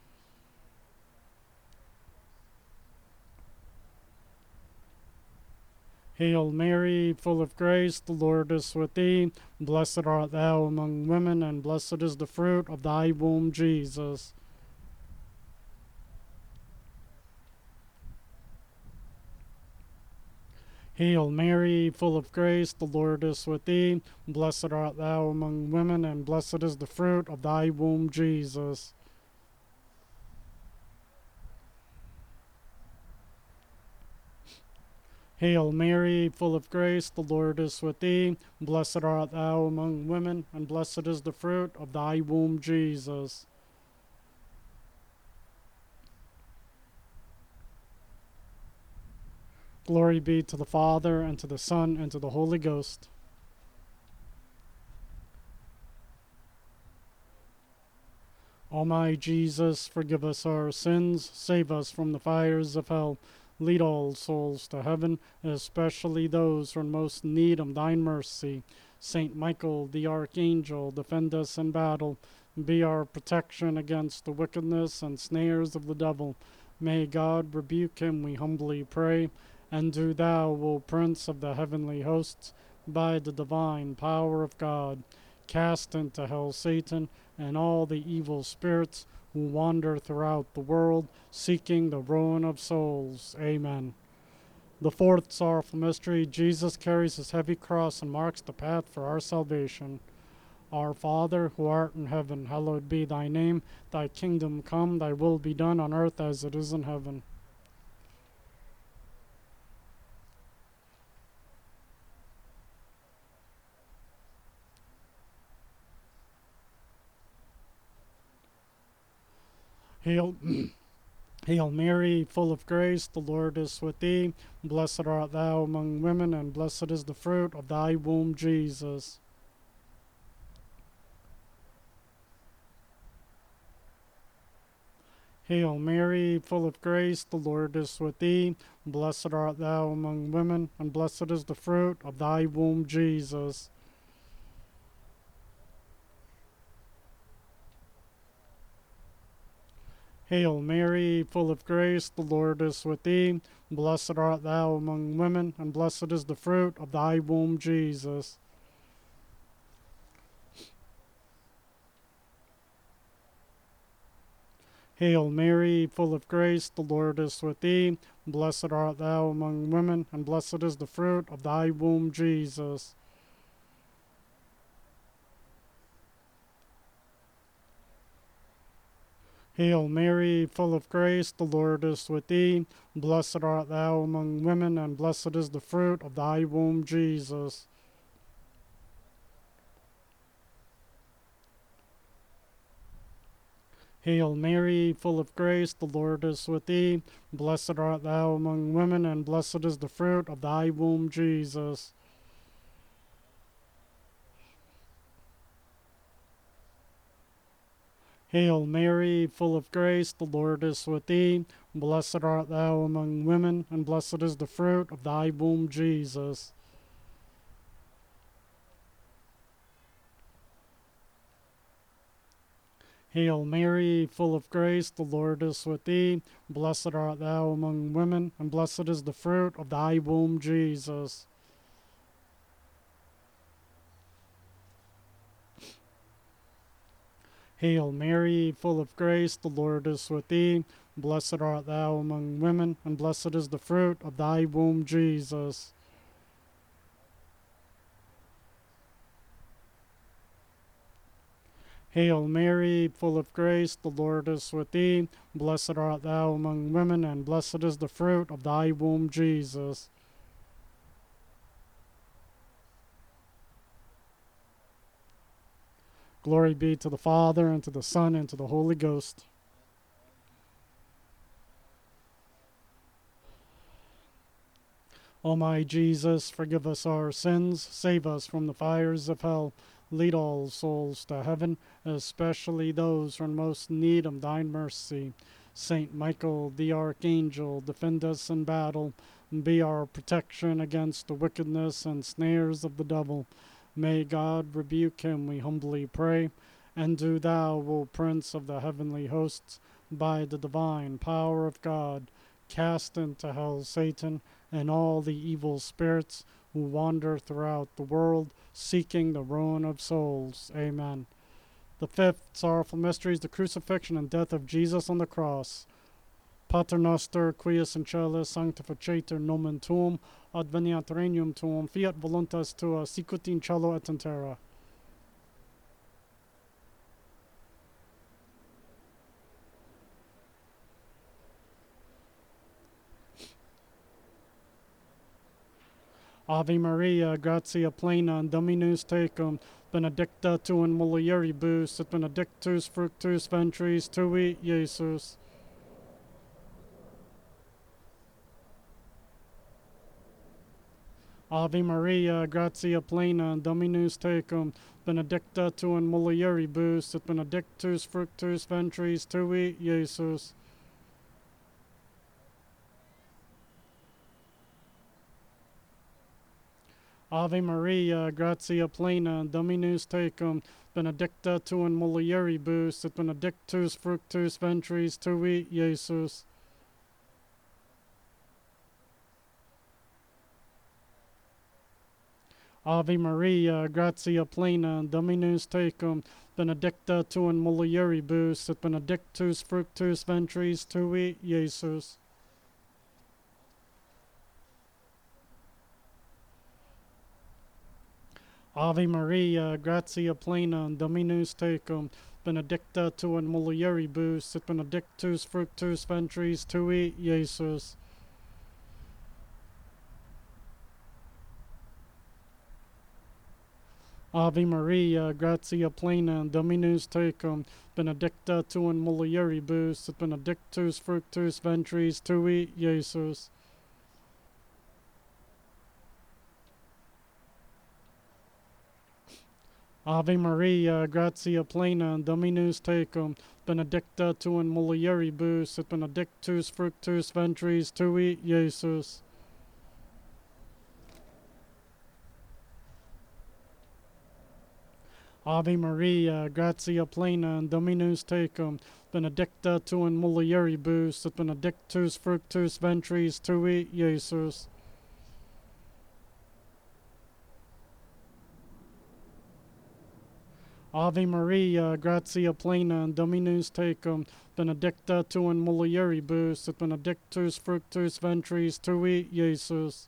Hail Mary, full of grace, the Lord is with thee. Blessed art thou among women, and blessed is the fruit of thy womb, Jesus. Hail Mary, full of grace, the Lord is with thee. Blessed art thou among women, and blessed is the fruit of thy womb, Jesus. Hail Mary, full of grace, the Lord is with thee. Blessed art thou among women, and blessed is the fruit of thy womb, Jesus. Glory be to the Father, and to the Son, and to the Holy Ghost. Almighty Jesus, forgive us our sins, save us from the fires of hell. Lead all souls to heaven, especially those who are in most need of thine mercy. Saint Michael, the Archangel, defend us in battle. Be our protection against the wickedness and snares of the devil. May God rebuke him, we humbly pray. And do thou, O Prince of the heavenly hosts, by the divine power of God, cast into hell Satan and all the evil spirits who wander throughout the world, seeking the ruin of souls. Amen. The fourth sorrowful mystery, Jesus carries his heavy cross and marks the path for our salvation. Our Father, who art in heaven, hallowed be thy name. Thy kingdom come, thy will be done on earth as it is in heaven. Hail, Hail Mary, full of grace, the Lord is with thee. Blessed art thou among women, and blessed is the fruit of thy womb, Jesus. Hail Mary, full of grace, the Lord is with thee. Blessed art thou among women, and blessed is the fruit of thy womb, Jesus. Hail Mary, full of grace, the Lord is with thee. Blessed art thou among women, and blessed is the fruit of thy womb, Jesus. Hail Mary, full of grace, the Lord is with thee. Blessed art thou among women, and blessed is the fruit of thy womb, Jesus. Hail Mary, full of grace, the Lord is with thee. Blessed art thou among women, and blessed is the fruit of thy womb, Jesus. Hail Mary, full of grace, the Lord is with thee. Blessed art thou among women, and blessed is the fruit of thy womb, Jesus. Hail Mary, full of grace, the Lord is with thee. Blessed art thou among women, and blessed is the fruit of thy womb, Jesus. Hail Mary, full of grace, the Lord is with thee. Blessed art thou among women, and blessed is the fruit of thy womb, Jesus. Hail Mary, full of grace, the Lord is with thee. Blessed art thou among women, and blessed is the fruit of thy womb, Jesus. Hail Mary, full of grace, the Lord is with thee. Blessed art thou among women, and blessed is the fruit of thy womb, Jesus. Glory be to the Father, and to the Son, and to the Holy Ghost. O my Jesus, forgive us our sins, save us from the fires of hell, lead all souls to heaven, especially those who are in most need of thine mercy. Saint Michael, the Archangel, defend us in battle, and be our protection against the wickedness and snares of the devil. May God rebuke him, we humbly pray. And do thou, O Prince of the heavenly hosts, by the divine power of God, cast into hell Satan and all the evil spirits who wander throughout the world, seeking the ruin of souls. Amen. The fifth sorrowful mystery is the crucifixion and death of Jesus on the cross. Pater noster, quies in celis sanctificetur nomen tuum, adveniat regnum tuum, fiat voluntas tua, sicut in cielo et in terra. Ave Maria, gratia plena, Dominus tecum, benedicta tu in mulieribus, et benedictus fructus ventris tui, Iesus. Ave Maria, gratia plena, Dominus tecum, benedicta tu in mulieribus, et benedictus fructus ventris tui, Iesus. Ave Maria, gratia plena, Dominus tecum, benedicta tu in mulieribus, et benedictus fructus ventris tui, Iesus. Ave Maria, gratia plena, Dominus tecum, benedicta tu in mulieribus, et benedictus fructus ventris tui, Iesus. Ave Maria, gratia plena, Dominus tecum, benedicta tu in mulieribus, et benedictus fructus ventris tui, Iesus. Ave Maria, gratia plena, Dominus tecum, benedicta tu in mulieribus, et benedictus fructus ventris tui, Iesus. Ave Maria, gratia plena, Dominus tecum, benedicta tu in mulieribus, et benedictus fructus ventris tui, Iesus. Ave Maria, gratia plena, Dominus tecum, benedicta tu in mulieribus, et benedictus fructus ventris tui, Iesus. Ave Maria, gratia plena, Dominus tecum, benedicta tu in mulieribus, et benedictus fructus ventris tui, Iesus.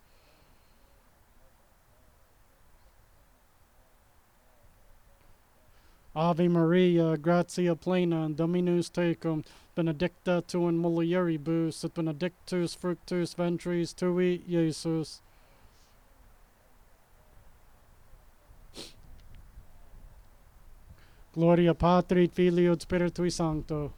Ave Maria, gratia plena, Dominus tecum, benedicta tu in mulieribus, et benedictus fructus ventris tui, Iesus. Gloria Patri, et Filio, et Spiritui Sancto.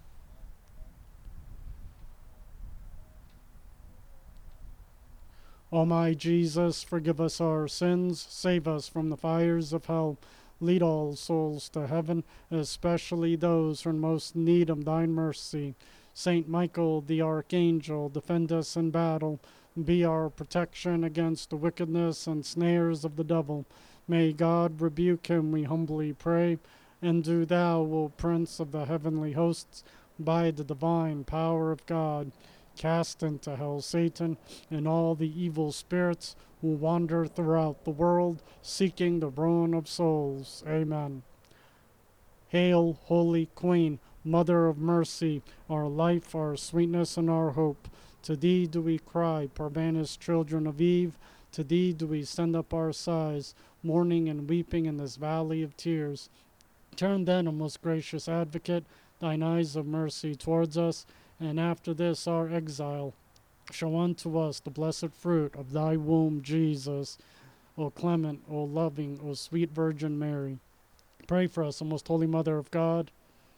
O my Jesus, forgive us our sins, save us from the fires of hell, lead all souls to heaven, especially those who are in most need of thine mercy. Saint Michael, the Archangel, defend us in battle, be our protection against the wickedness and snares of the devil. May God rebuke him, we humbly pray. And do thou, O Prince of the heavenly hosts, by the divine power of God, cast into hell Satan and all the evil spirits who wander throughout the world, seeking the ruin of souls. Amen. Hail, Holy Queen, Mother of Mercy, our life, our sweetness, and our hope. To thee do we cry, poor banished children of Eve. To thee do we send up our sighs, mourning and weeping in this valley of tears. Turn then, O most gracious Advocate, thine eyes of mercy towards us, and after this our exile, show unto us the blessed fruit of thy womb, Jesus. O clement, O loving, O sweet Virgin Mary, pray for us, O most holy Mother of God.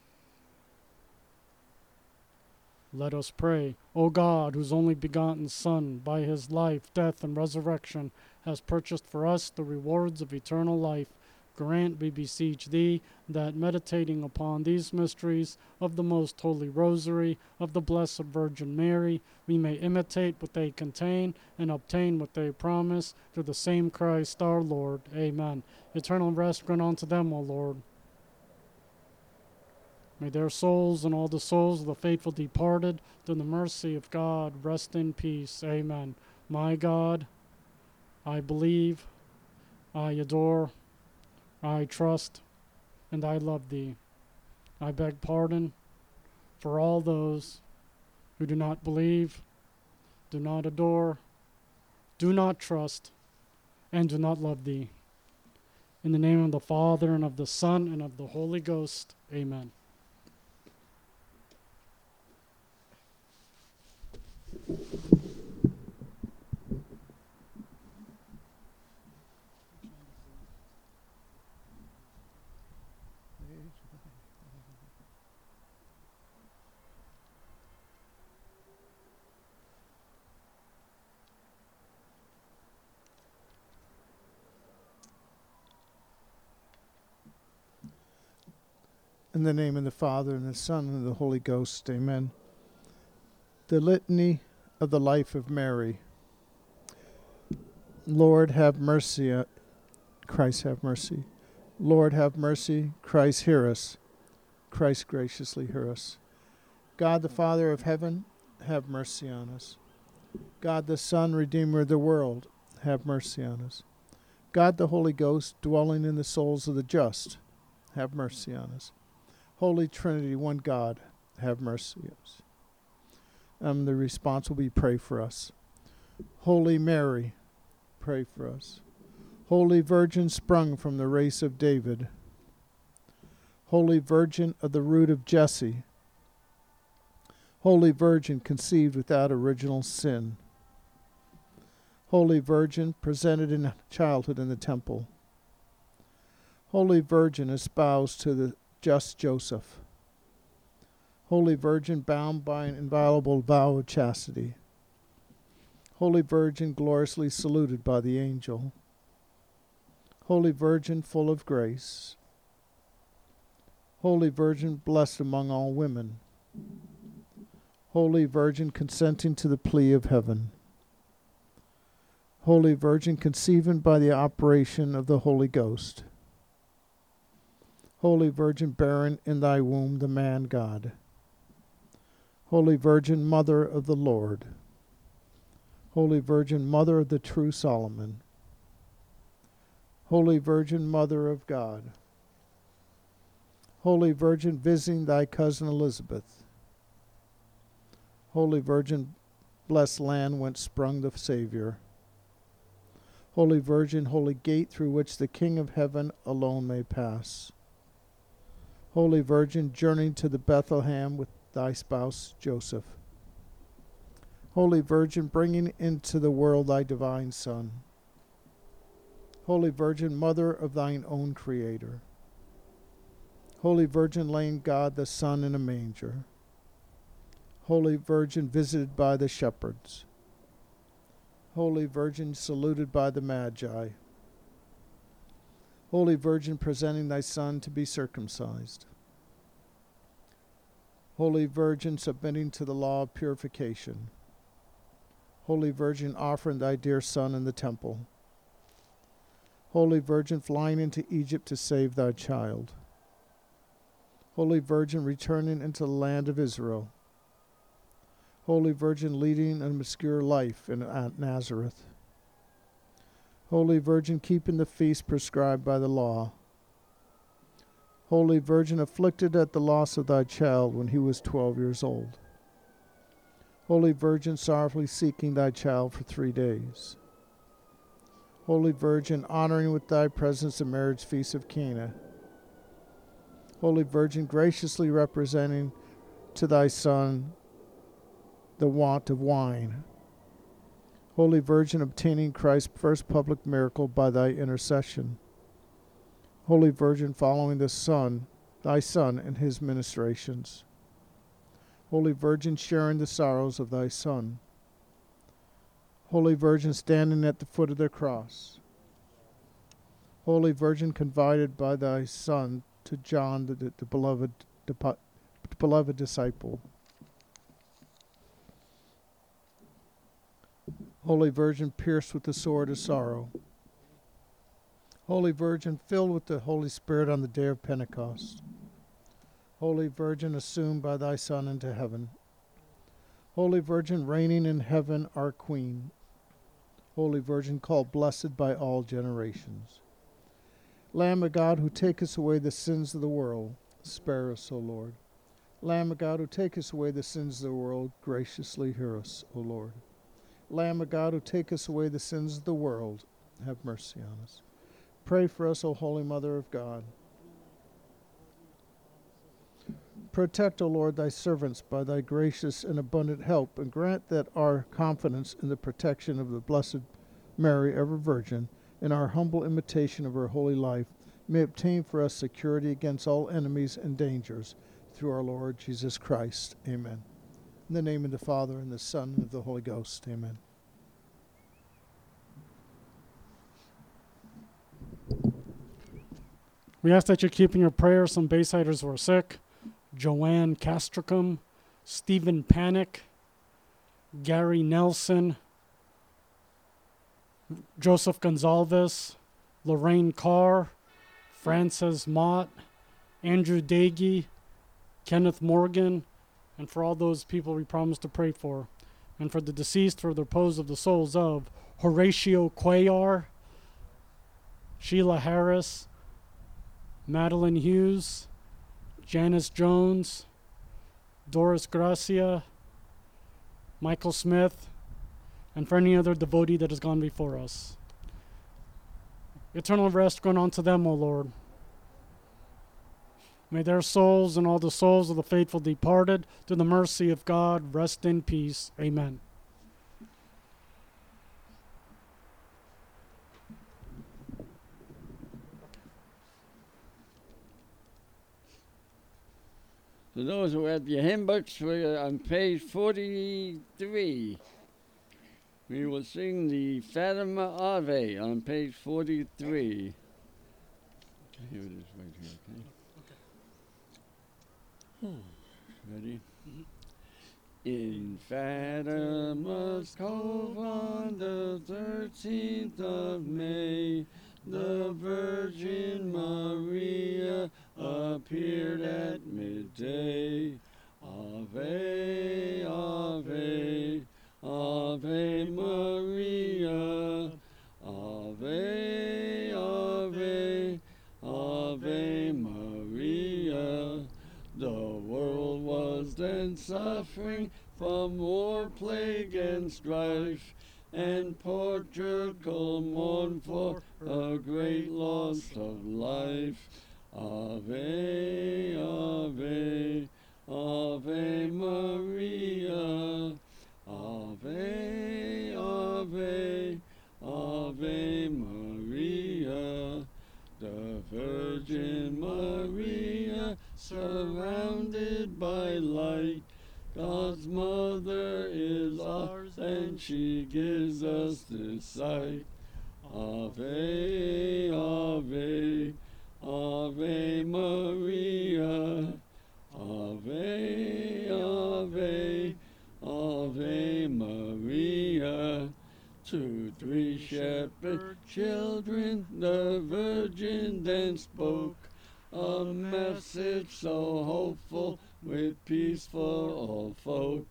Let us pray. O God, whose only begotten Son, by his life, death, and resurrection, has purchased for us the rewards of eternal life, grant, we beseech thee, that meditating upon these mysteries of the most holy Rosary of the Blessed Virgin Mary, we may imitate what they contain and obtain what they promise, through the same Christ our Lord. Amen. Eternal rest grant unto them, O Lord. May their souls and all the souls of the faithful departed, through the mercy of God, rest in peace. Amen. My God, I believe, I adore, I trust, and I love thee. I beg pardon for all those who do not believe, do not adore, do not trust, and do not love thee. In the name of the Father, and of the Son, and of the Holy Ghost. Amen. In the name of the Father, and the Son, and the Holy Ghost. Amen. The Litany of the Life of Mary. Lord, have mercy. Christ, have mercy. Lord, have mercy. Christ, hear us. Christ, graciously hear us. God, the Father of heaven, have mercy on us. God, the Son, Redeemer of the world, have mercy on us. God, the Holy Ghost, dwelling in the souls of the just, have mercy on us. Holy Trinity, one God, have mercy on us. The response will be, pray for us. Holy Mary, pray for us. Holy Virgin sprung from the race of David. Holy Virgin of the root of Jesse. Holy Virgin conceived without original sin. Holy Virgin presented in childhood in the temple. Holy Virgin espoused to the just Joseph. Holy Virgin bound by an inviolable vow of chastity. Holy Virgin gloriously saluted by the angel. Holy Virgin full of grace. Holy Virgin blessed among all women. Holy Virgin consenting to the plea of heaven. Holy Virgin conceiving by the operation of the Holy Ghost. Holy Virgin bearing in thy womb the man God. Holy Virgin, Mother of the Lord. Holy Virgin, Mother of the true Solomon. Holy Virgin, Mother of God. Holy Virgin, visiting thy cousin Elizabeth. Holy Virgin, blessed land whence sprung the Savior. Holy Virgin, holy gate through which the King of heaven alone may pass. Holy Virgin, journeying to the Bethlehem with thy spouse Joseph. Holy Virgin, bringing into the world thy divine Son. Holy Virgin, mother of thine own Creator. Holy Virgin, laying God the Son in a manger. Holy Virgin, visited by the shepherds. Holy Virgin, saluted by the Magi. Holy Virgin, presenting thy Son to be circumcised. Holy Virgin, submitting to the law of purification. Holy Virgin, offering thy dear Son in the temple. Holy Virgin, flying into Egypt to save thy child. Holy Virgin returning into the land of Israel. Holy Virgin leading an obscure life in Nazareth. Holy Virgin keeping the feast prescribed by the law. Holy Virgin afflicted at the loss of thy child when he was 12 years old. Holy Virgin sorrowfully seeking thy child for 3 days. Holy Virgin honoring with thy presence the marriage feast of Cana. Holy Virgin graciously representing to thy Son the want of wine. Holy Virgin obtaining Christ's first public miracle by thy intercession. Holy Virgin following thy Son in his ministrations. Holy Virgin sharing the sorrows of thy Son. Holy Virgin standing at the foot of the cross. Holy Virgin confided by thy Son to John, the beloved disciple. Holy Virgin pierced with the sword of sorrow. Holy Virgin filled with the Holy Spirit on the day of Pentecost. Holy Virgin assumed by thy Son into heaven. Holy Virgin reigning in heaven, our Queen. Holy Virgin called blessed by all generations. Lamb of God, who takest away the sins of the world, spare us, O Lord. Lamb of God, who takest away the sins of the world, graciously hear us, O Lord. Lamb of God, who takest away the sins of the world, have mercy on us. Pray for us, O Holy Mother of God. Protect, O Lord, thy servants by thy gracious and abundant help, and grant that our confidence in the protection of the Blessed Mary, ever Virgin, and our humble imitation of her holy life, may obtain for us security against all enemies and dangers, through our Lord Jesus Christ. Amen. In the name of the Father, and the Son, and of the Holy Ghost. Amen. We ask that you keep in your prayers some Baysiders who are sick. Joanne Castricum, Stephen Panic, Gary Nelson, Joseph Gonzalez, Lorraine Carr, Frances Mott, Andrew Dagey, Kenneth Morgan, and for all those people we promised to pray for, and for the deceased, for the repose of the souls of Horatio Cuellar, Sheila Harris, Madeline Hughes, Janice Jones, Doris Gracia, Michael Smith, and for any other devotee that has gone before us. Eternal rest grant unto them, O Lord. May their souls and all the souls of the faithful departed, through the mercy of God, rest in peace. Amen. For those who have your hymn books, we're on page 43. We will sing the Fatima Ave on page 43. Okay, here it is right here, okay? Ready? In Fatima's Cove on the 13th of May, the Virgin Maria appeared at midday. Ave, Ave, Ave Maria, Ave, Ave, Ave Maria. The world was then suffering from war, plague, and strife, and Portugal mourned for a great loss of life. Ave, Ave, Ave Maria, Ave, Ave, Ave Maria. The Virgin Maria, surrounded by light, God's mother is ours, and she gives us this sight. Ave, Ave, Ave Maria, Ave, Ave, Ave Maria. 2, 3 shepherd children, the Virgin then spoke. a message so hopeful with peace for all folk.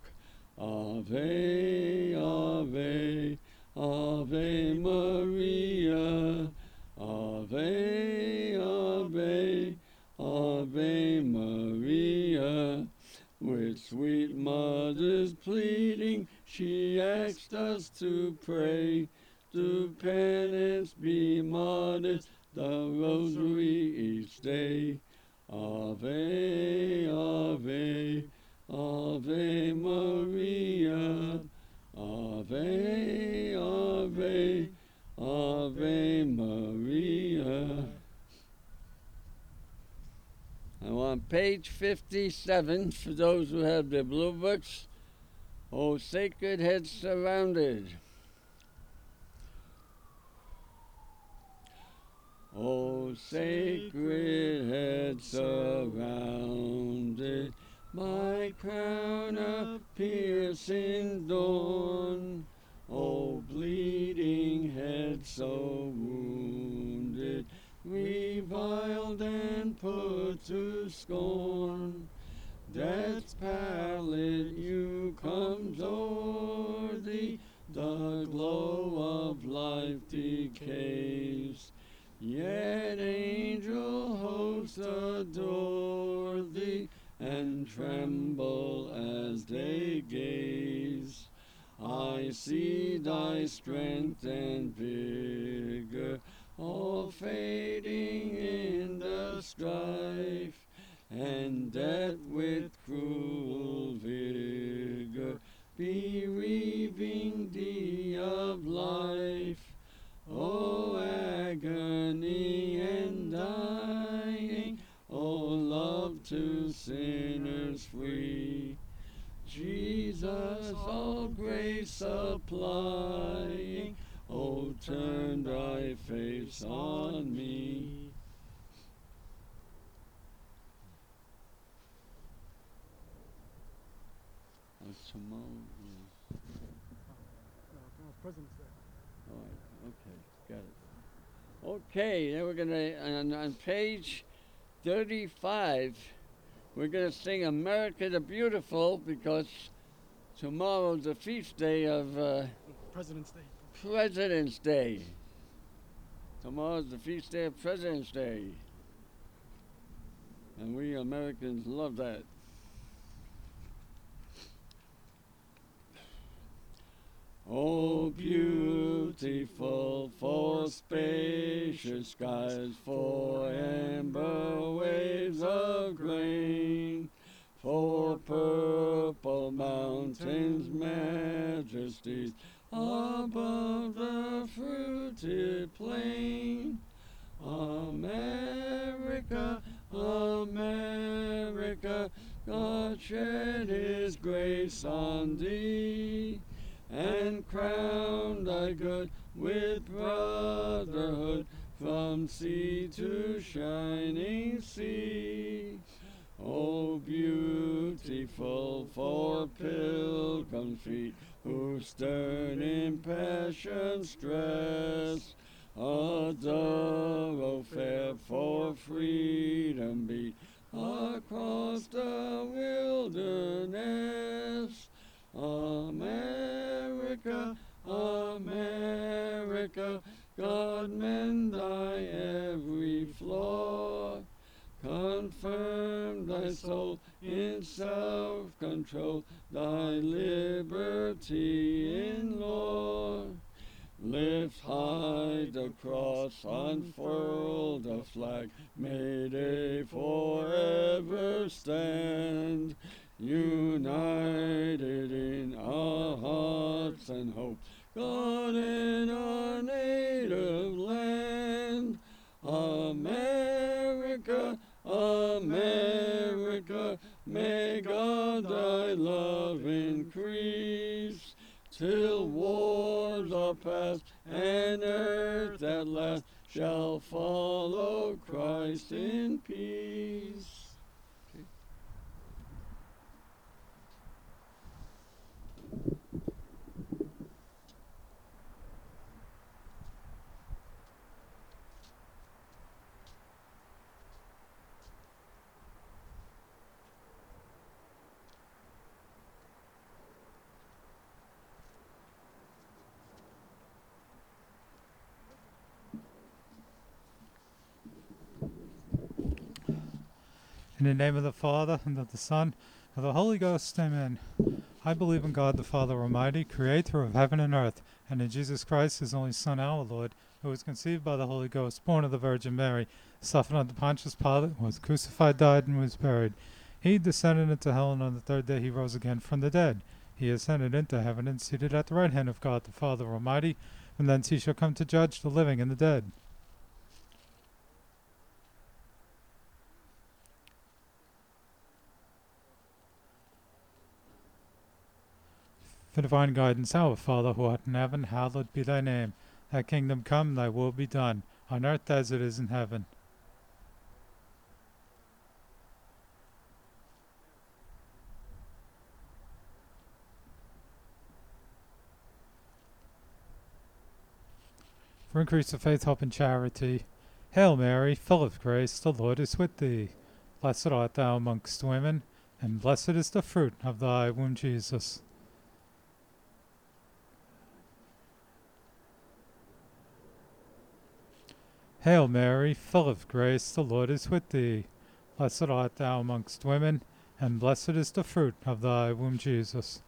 Ave, Ave, Ave Maria, Ave, Ave, Ave Maria. With sweet mothers pleading, she asked us to pray. Do penance, be modest, the rosary each day. Ave, Ave, Ave Maria, Ave, Ave, Ave Maria. And on page 57, for those who have their blue books, O Sacred Head Surrounded. O Sacred Head surrounded, my crown of piercing thorn. O bleeding head so wounded, reviled and put to scorn. Death's pallid hue comes o'er thee, the glow of life decays. Yet angel hosts adore thee, and tremble as they gaze. I see thy strength and vigor, all fading in the strife, and death with cruel vigor bereaving thee of life. O agony and dying, O love to sinners free, Jesus all grace supplying, O turn thy face on me. Tomorrow. President's Day. All right, okay, got it. Okay, then we're gonna, on page 35, we're gonna sing America the Beautiful, because tomorrow's the feast day of President's Day. President's Day. Tomorrow's the feast day of President's Day. And we Americans love that. Oh, beautiful for spacious skies, for amber waves of grain, for purple mountains' majesties above the fruited plain. America, America, God shed his grace on thee, and crown thy good with brotherhood from sea to shining sea. Oh, beautiful for pilgrim feet who stern impassioned stress, a thoroughfare for freedom beat across the wilderness. America, America, God mend thy every flaw. Confirm thy soul in self-control, thy liberty in law. Lift high the cross, unfurl the flag, may they forever stand. United in our hearts and hope, God in our native land. America, America, may God thy love increase, till wars are past and earth at last shall follow Christ in peace. In the name of the Father, and of the Son, and of the Holy Ghost, amen. I believe in God the Father Almighty, creator of heaven and earth, and in Jesus Christ, his only Son, our Lord, who was conceived by the Holy Ghost, born of the Virgin Mary, suffered under Pontius Pilate, was crucified, died, and was buried. He descended into hell, and on the third day he rose again from the dead. He ascended into heaven and seated at the right hand of God the Father Almighty, and thence he shall come to judge the living and the dead. For divine guidance, our Father, who art in heaven, hallowed be thy name. Thy kingdom come, thy will be done, on earth as it is in heaven. For increase of faith, hope, and charity. Hail Mary, full of grace, the Lord is with thee. Blessed art thou amongst women, and blessed is the fruit of thy womb, Jesus. Hail Mary, full of grace, the Lord is with thee. Blessed art thou amongst women, and blessed is the fruit of thy womb, Jesus.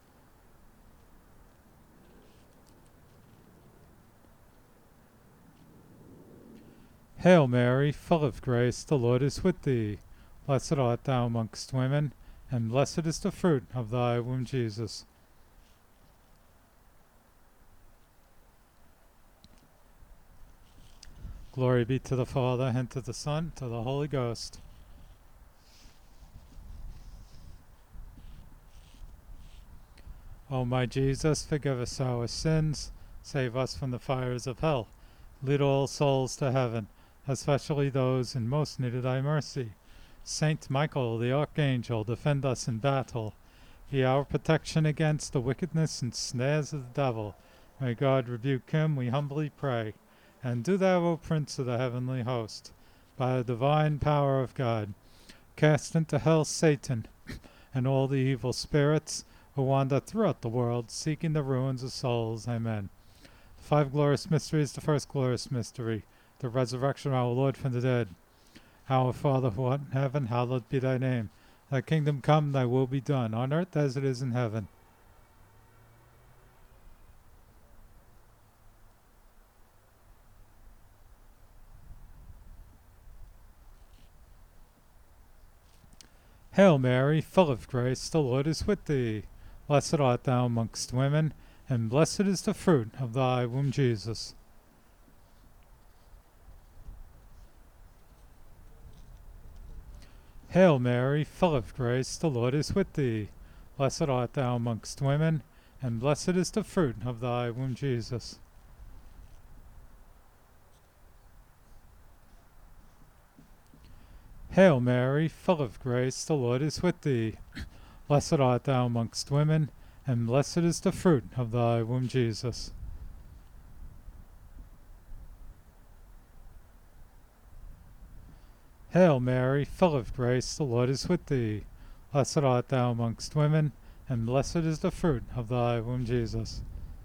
Hail Mary, full of grace, the Lord is with thee. Blessed art thou amongst women, and blessed is the fruit of thy womb, Jesus. Glory be to the Father, and to the Son, to the Holy Ghost. O my Jesus, forgive us our sins, save us from the fires of hell. Lead all souls to heaven, especially those in most need of thy mercy. Saint Michael, the Archangel, defend us in battle. Be our protection against the wickedness and snares of the devil. May God rebuke him, we humbly pray. And do thou, O Prince of the heavenly host, by the divine power of God, cast into hell Satan and all the evil spirits who wander throughout the world, seeking the ruins of souls. Amen. The 5 glorious mysteries. The first glorious mystery, the resurrection of our Lord from the dead. Our Father who art in heaven, hallowed be thy name. Thy kingdom come, thy will be done, on earth as it is in heaven. Hail Mary, full of grace, the Lord is with thee. Blessed art thou amongst women, and blessed is the fruit of thy womb, Jesus. Hail Mary, full of grace, the Lord is with thee. Blessed art thou amongst women, and blessed is the fruit of thy womb, Jesus. Hail Mary, full of grace, the Lord is with thee. Blessed art thou amongst women, and blessed is the fruit of thy womb, Jesus. Hail Mary, full of grace, the Lord is with thee. Blessed art thou amongst women, and blessed is the fruit of thy womb, Jesus.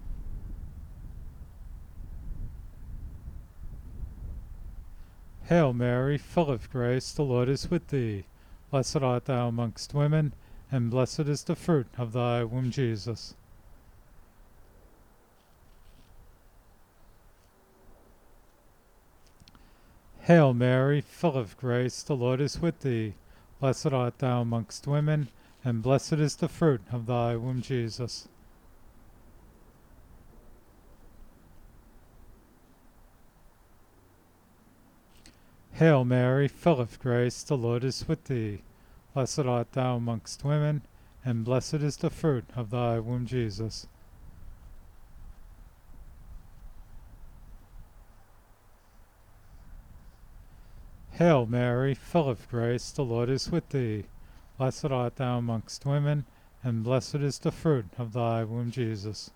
Hail Mary, full of grace, the Lord is with thee. Blessed art thou amongst women, and blessed is the fruit of thy womb, Jesus. Hail Mary, full of grace, the Lord is with thee. Blessed art thou amongst women, and blessed is the fruit of thy womb, Jesus. Hail Mary, full of grace, the Lord is with thee. Blessed art thou amongst women, and blessed is the fruit of thy womb, Jesus. Hail Mary, full of grace, the Lord is with thee. Blessed art thou amongst women, and blessed is the fruit of thy womb, Jesus.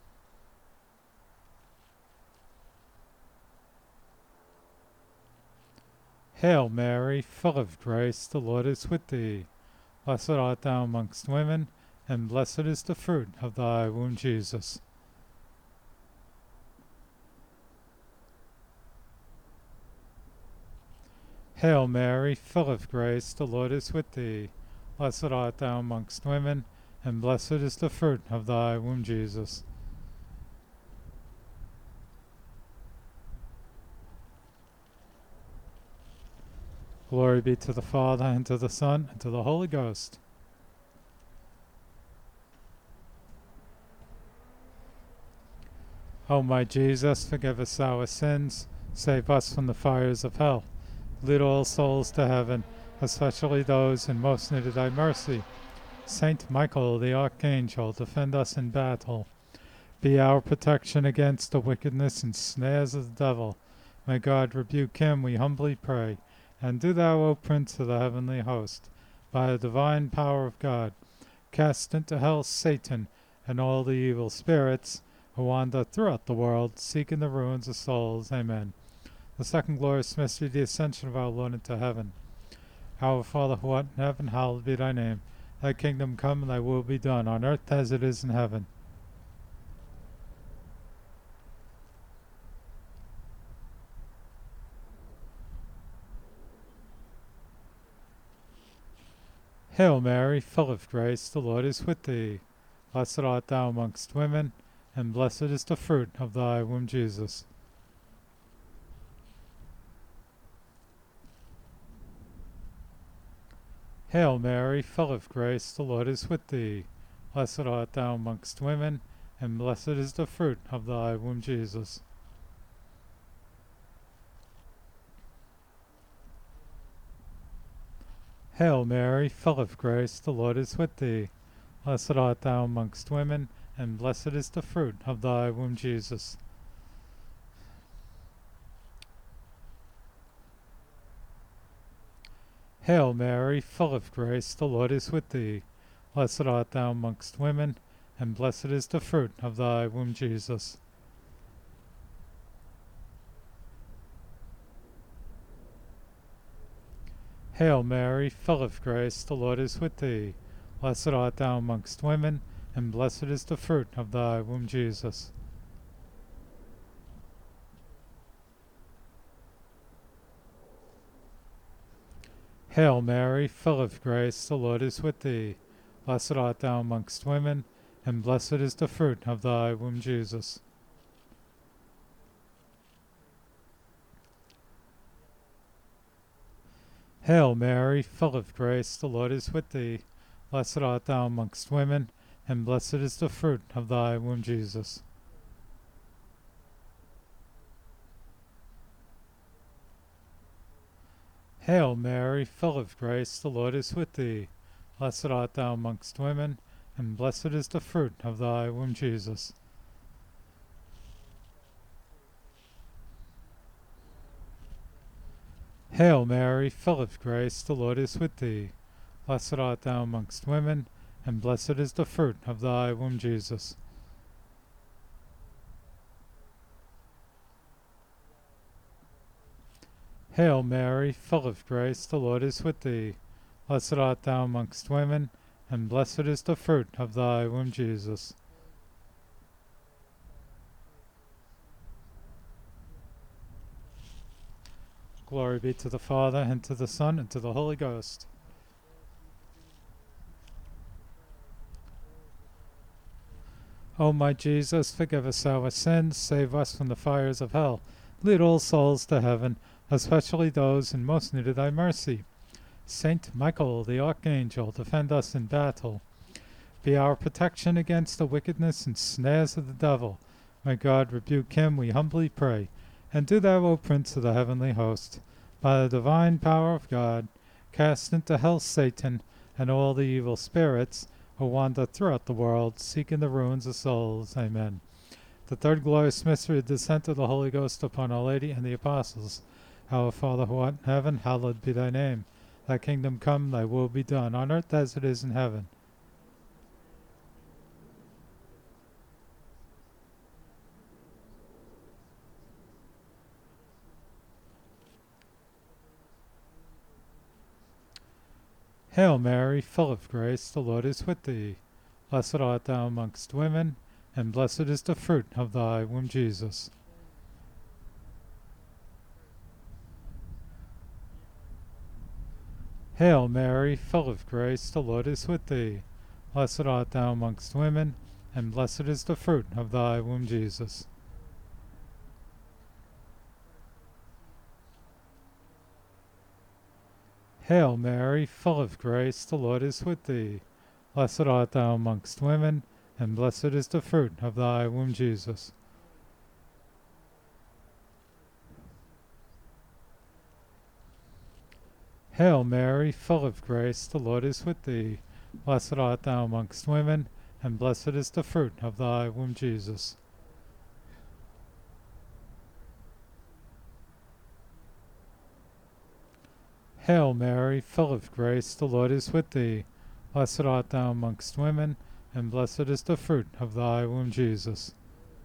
Hail Mary, full of grace, the Lord is with thee. Blessed art thou amongst women, and blessed is the fruit of thy womb, Jesus. Hail Mary, full of grace, the Lord is with thee. Blessed art thou amongst women, and blessed is the fruit of thy womb, Jesus. Glory be to the Father, and to the Son, and to the Holy Ghost. O my Jesus, forgive us our sins, save us from the fires of hell. Lead all souls to heaven, especially those in most need of thy mercy. Saint Michael the Archangel, defend us in battle. Be our protection against the wickedness and snares of the devil. May God rebuke him, we humbly pray. And do thou, O Prince of the heavenly host, by the divine power of God, cast into hell Satan and all the evil spirits who wander throughout the world, seeking the ruins of souls. Amen. The second glorious mystery, the ascension of our Lord into heaven. Our Father who art in heaven, hallowed be thy name. Thy kingdom come, and thy will be done, on earth as it is in heaven. Hail Mary, full of grace, the Lord is with thee. Blessed art thou amongst women, and blessed is the fruit of thy womb, Jesus. Hail Mary, full of grace, the Lord is with thee. Blessed art thou amongst women, and blessed is the fruit of thy womb, Jesus. Hail Mary, full of grace, the Lord is with thee. Blessed art thou amongst women, and blessed is the fruit of thy womb, Jesus. Hail Mary, full of grace, the Lord is with thee. Blessed art thou amongst women, and blessed is the fruit of thy womb, Jesus. Hail Mary, full of grace, the Lord is with thee. Blessed art thou amongst women, and blessed is the fruit of thy womb, Jesus. Hail Mary, full of grace, the Lord is with thee. Blessed art thou amongst women, and blessed is the fruit of thy womb, Jesus. Hail Mary, full of grace, the Lord is with thee. Blessed art thou amongst women, and blessed is the fruit of thy womb, Jesus. Hail Mary, full of grace, the Lord is with thee. Blessed art thou amongst women, and blessed is the fruit of thy womb, Jesus. Hail Mary, full of grace, the Lord is with thee. Blessed art thou amongst women, and blessed is the fruit of thy womb, Jesus. Hail Mary, full of grace, the Lord is with thee. Blessed art thou amongst women, and blessed is the fruit of thy womb, Jesus. Glory be to the Father, and to the Son, and to the Holy Ghost. O my Jesus, forgive us our sins, save us from the fires of hell. Lead all souls to heaven, especially those in most need of thy mercy. Saint Michael the Archangel, defend us in battle. Be our protection against the wickedness and snares of the devil. May God rebuke him, we humbly pray. And do thou, O Prince of the heavenly host, by the divine power of God, cast into hell Satan and all the evil spirits who wander throughout the world, seeking the ruins of souls. Amen. The third glorious mystery, the descent of the Holy Ghost upon Our Lady and the Apostles. Our Father who art in heaven, hallowed be thy name. Thy kingdom come, thy will be done, on earth as it is in heaven. Hail Mary, full of grace, the Lord is with thee. Blessed art thou amongst women, and blessed is the fruit of thy womb, Jesus. Hail Mary, full of grace, the Lord is with thee. Blessed art thou amongst women, and blessed is the fruit of thy womb, Jesus. Hail Mary, full of grace, the Lord is with thee. Blessed art thou amongst women, and blessed is the fruit of thy womb, Jesus. Hail Mary, full of grace, the Lord is with thee. Blessed art thou amongst women, and blessed is the fruit of thy womb, Jesus. Hail Mary, full of grace, the Lord is with thee. Blessed art thou amongst women, and blessed is the fruit of thy womb, Jesus.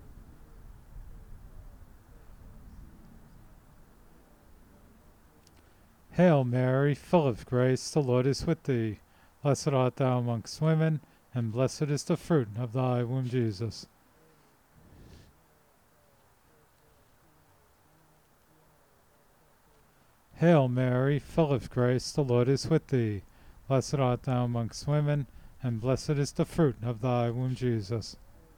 Hail Mary, full of grace, the Lord is with thee. Blessed art thou amongst women, and blessed is the fruit of thy womb, Jesus. Hail Mary, full of grace, the Lord is with thee. Blessed art thou amongst women, and blessed is the fruit of thy womb, Jesus.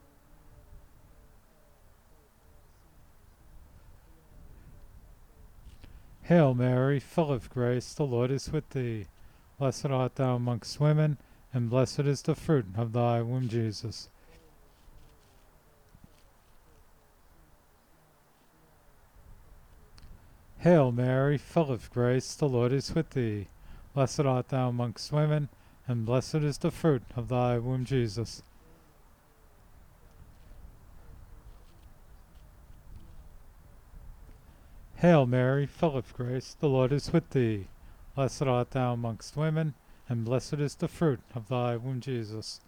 Hail Mary, full of grace, the Lord is with thee. Blessed art thou amongst women, and blessed is the fruit of thy womb, Jesus. Hail Mary, full of grace, the Lord is with thee. Blessed art thou amongst women, and blessed is the fruit of thy womb, Jesus. Hail Mary, full of grace, the Lord is with thee. Blessed art thou amongst women, and blessed is the fruit of thy womb, Jesus.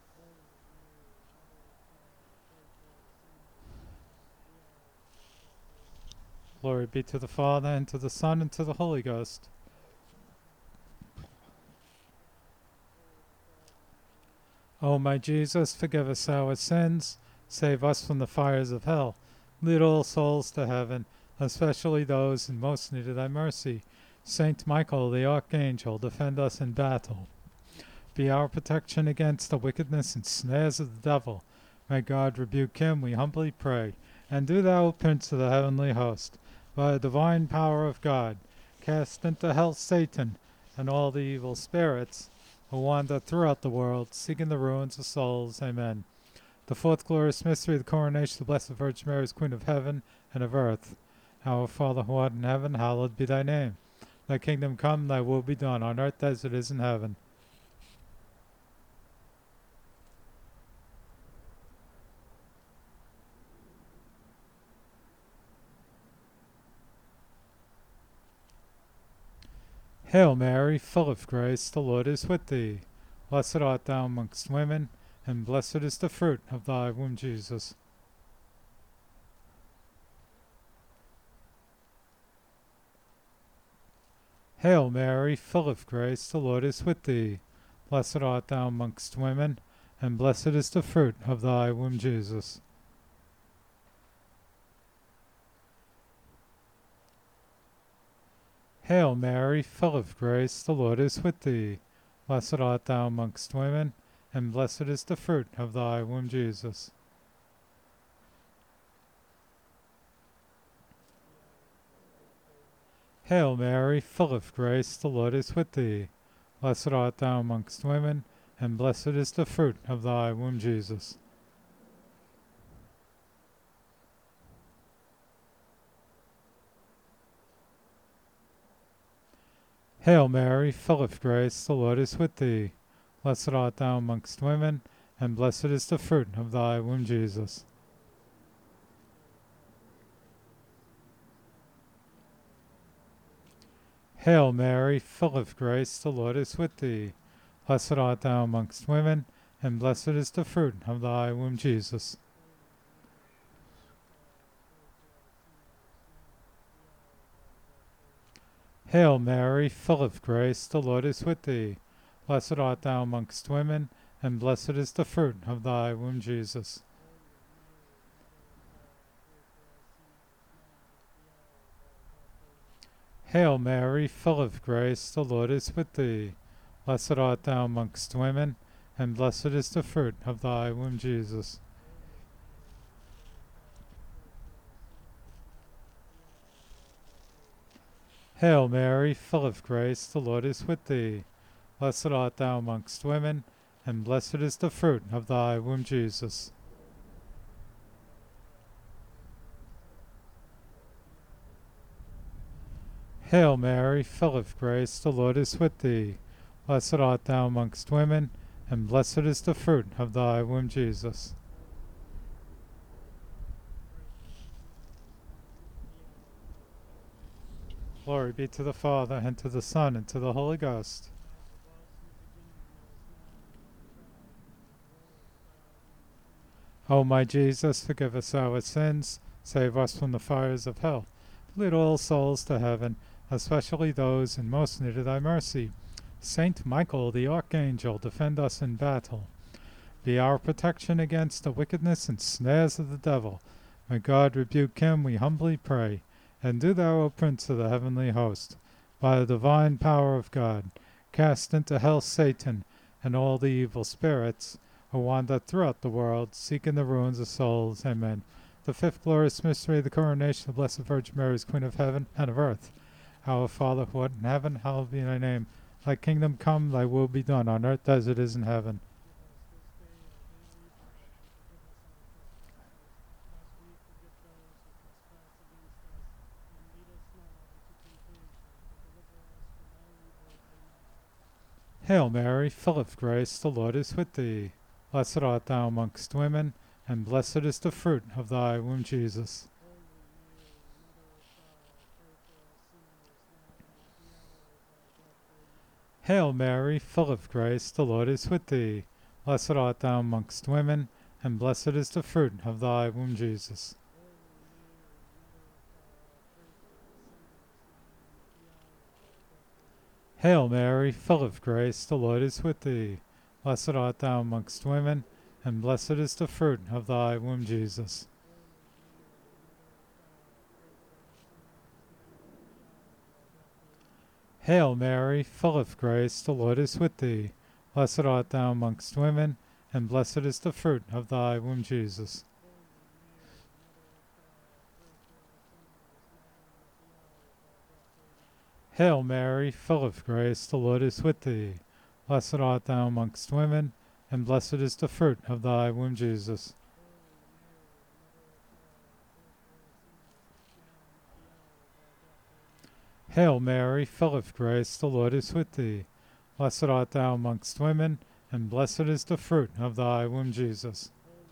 Glory be to the Father, and to the Son, and to the Holy Ghost. O my Jesus, forgive us our sins, save us from the fires of hell, lead all souls to heaven, especially those in most need of thy mercy. Saint Michael the Archangel, defend us in battle. Be our protection against the wickedness and snares of the devil. May God rebuke him, we humbly pray. And do thou, Prince of the heavenly host, by the divine power of God, cast into hell Satan and all the evil spirits who wander throughout the world, seeking the ruins of souls. Amen. The fourth glorious mystery, the coronation of the Blessed Virgin Mary as Queen of heaven and of earth. Our Father who art in heaven, hallowed be thy name. Thy kingdom come, thy will be done, on earth as it is in heaven. Hail Mary, full of grace, the Lord is with thee. Blessed art thou amongst women, and blessed is the fruit of thy womb, Jesus. Hail Mary, full of grace, the Lord is with thee. Blessed art thou amongst women, and blessed is the fruit of thy womb, Jesus. Hail Mary, full of grace, the Lord is with thee. Blessed art thou amongst women, and blessed is the fruit of thy womb, Jesus. Hail Mary, full of grace, the Lord is with thee. Blessed art thou amongst women, and blessed is the fruit of thy womb, Jesus. Hail Mary, full of grace, the Lord is with thee. Blessed art thou amongst women, and blessed is the fruit of thy womb, Jesus. Hail Mary, full of grace, the Lord is with thee. Blessed art thou amongst women, and blessed is the fruit of thy womb, Jesus. Hail Mary, full of grace, the Lord is with thee. Blessed art thou amongst women, and blessed is the fruit of thy womb, Jesus. Hail Mary, full of grace, the Lord is with thee. Blessed art thou amongst women, and blessed is the fruit of thy womb, Jesus. Hail Mary, full of grace, the Lord is with thee. Blessed art thou amongst women, and blessed is the fruit of thy womb, Jesus. Hail Mary, full of grace, the Lord is with thee. Blessed art thou amongst women, and blessed is the fruit of thy womb, Jesus. Glory be to the Father, and to the Son, and to the Holy Ghost. O my Jesus, forgive us our sins, save us from the fires of hell. Lead all souls to heaven, especially those in most need of thy mercy. Saint Michael the Archangel, defend us in battle. Be our protection against the wickedness and snares of the devil. May God rebuke him, we humbly pray. And do thou, O Prince of the heavenly host, by the divine power of God, cast into hell Satan and all the evil spirits who wander throughout the world, seeking the ruins of souls. Amen. The fifth glorious mystery, the coronation of the Blessed Virgin Mary as Queen of heaven and of earth. Our Father, who art in heaven, hallowed be thy name. Thy kingdom come, thy will be done, on earth as it is in heaven. Hail Mary, full of grace, the Lord is with thee. Blessed art thou amongst women, and blessed is the fruit of thy womb, Jesus. Hail Mary, full of grace, the Lord is with thee. Blessed art thou amongst women, and blessed is the fruit of thy womb, Jesus. Hail Mary, full of grace, the Lord is with thee. Blessed art thou amongst women, and blessed is the fruit of thy womb, Jesus. Hail Mary, full of grace, the Lord is with thee. Blessed art thou amongst women, and blessed is the fruit of thy womb, Jesus. Hail Mary, full of grace, the Lord is with thee. Blessed art thou amongst women, and blessed is the fruit of thy womb, Jesus. Hail Mary, full of grace, the Lord is with thee. Blessed art thou amongst women, and blessed is the fruit of thy womb, Jesus.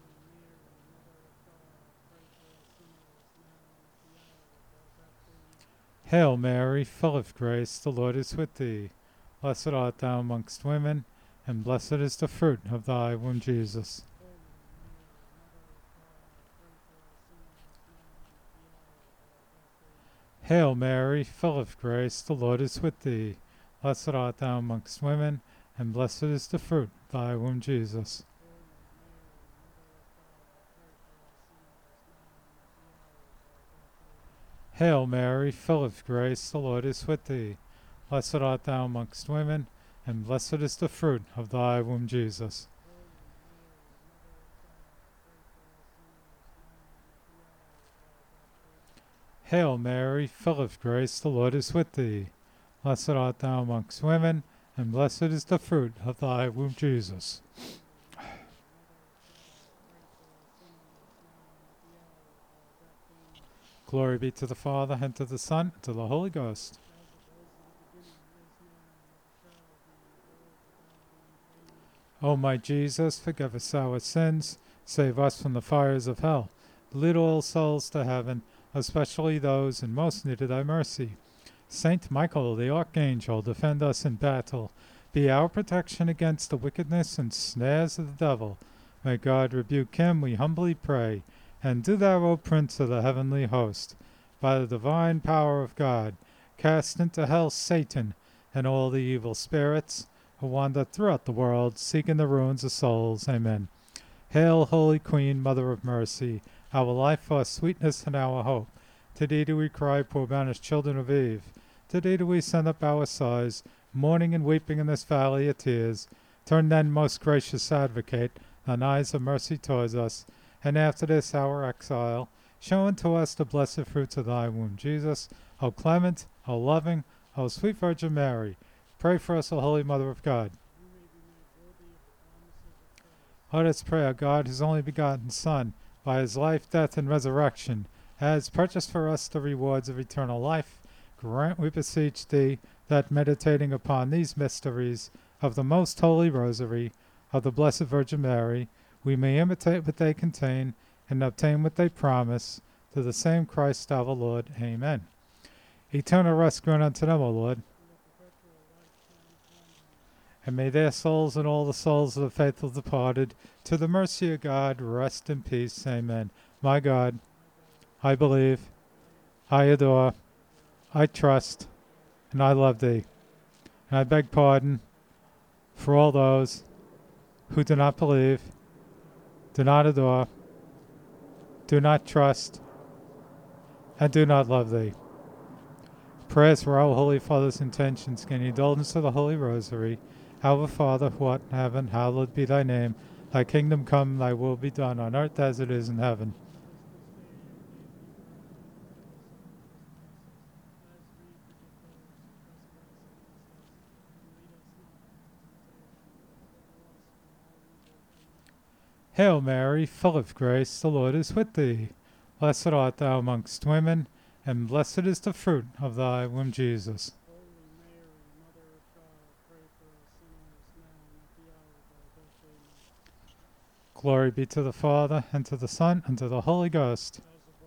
Hail Mary, full of grace, the Lord is with thee. Blessed art thou amongst women, and blessed is the fruit of thy womb, Jesus. Hail Mary, full of grace, the Lord is with thee. Blessed art thou amongst women, and blessed is the fruit of thy womb, Jesus. Hail Mary, full of grace, the Lord is with thee. Blessed art thou amongst women, and blessed is the fruit of thy womb, Jesus. Hail Mary, full of grace, the Lord is with thee. Blessed art thou amongst women, and blessed is the fruit of thy womb, Jesus. Glory be to the Father, and to the Son, and to the Holy Ghost. O my Jesus, forgive us our sins, save us from the fires of hell. Lead all souls to heaven, especially those in most need of thy mercy. Saint Michael the Archangel, defend us in battle. Be our protection against the wickedness and snares of the devil. May God rebuke him, we humbly pray. And do thou, O Prince of the heavenly host, by the divine power of God, cast into hell Satan and all the evil spirits who wander throughout the world, seeking the ruins of souls. Amen. Hail, Holy Queen, Mother of Mercy, our life, our sweetness, and our hope. To thee do we cry, poor banished children of Eve. To thee do we send up our sighs, mourning and weeping in this valley of tears. Turn then, most gracious advocate, thine eyes of mercy towards us, and after this our exile, show unto us the blessed fruits of thy womb, Jesus. O clement, O loving, O sweet Virgin Mary, pray for us, O Holy Mother of God. Let us pray, O God, his only begotten Son, by his life, death, and resurrection, has purchased for us the rewards of eternal life. Grant, we beseech thee, that meditating upon these mysteries of the most holy Rosary of the Blessed Virgin Mary, we may imitate what they contain and obtain what they promise, through the same Christ our Lord. Amen. Eternal rest grant unto them, O Lord. And may their souls and all the souls of the faithful departed, to the mercy of God, rest in peace. Amen. My God, I believe, I adore, I trust, and I love thee. And I beg pardon for all those who do not believe, do not adore, do not trust, and do not love thee. Prayers for our Holy Father's intentions, gain indulgence of the Holy Rosary. Our Father, who art in heaven, hallowed be thy name. Thy kingdom come, thy will be done, on earth as it is in heaven. Hail Mary, full of grace, the Lord is with thee. Blessed art thou amongst women, and blessed is the fruit of thy womb, Jesus. Glory be to the Father, and to the Son, and to the Holy Ghost.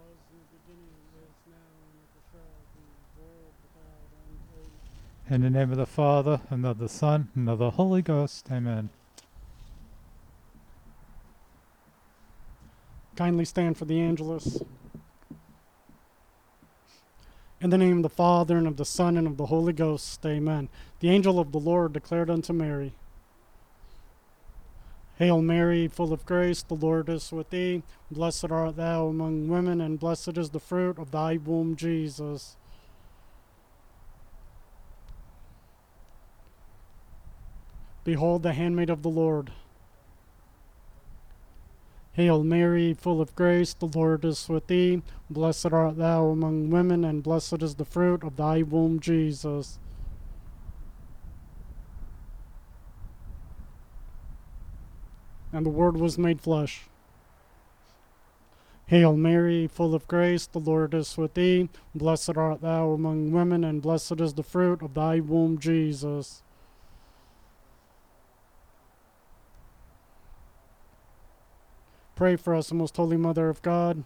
In the name of the Father, and of the Son, and of the Holy Ghost. Amen. Kindly stand for the Angelus. In the name of the Father, and of the Son, and of the Holy Ghost. Amen. The angel of the Lord declared unto Mary, Hail Mary, full of grace, the Lord is with thee. Blessed art thou among women, and blessed is the fruit of thy womb, Jesus. Behold the handmaid of the Lord. Hail Mary, full of grace, the Lord is with thee. Blessed art thou among women, and blessed is the fruit of thy womb, Jesus. And the Word was made flesh. Hail Mary, full of grace, the Lord is with thee. Blessed art thou among women, and blessed is the fruit of thy womb, Jesus. Pray for us, O most holy Mother of God.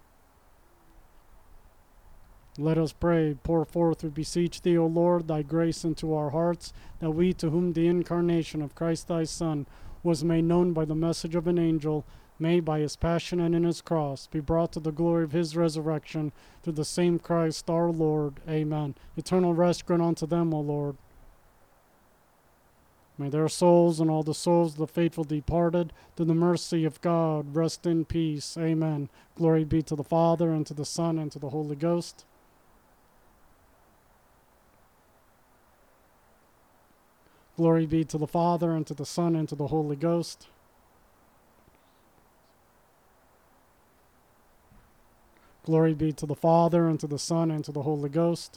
Let us pray. Pour forth, we beseech thee, O Lord, thy grace into our hearts, that we, to whom the incarnation of Christ thy Son was made known by the message of an angel, may, by his passion and in his cross, be brought to the glory of his resurrection, through the same Christ our Lord. Amen. Eternal rest grant unto them, O Lord. May their souls and all the souls of the faithful departed, through the mercy of God, rest in peace. Amen. Glory be to the Father, and to the Son, and to the Holy Ghost. Glory be to the Father, and to the Son, and to the Holy Ghost. Glory be to the Father, and to the Son, and to the Holy Ghost.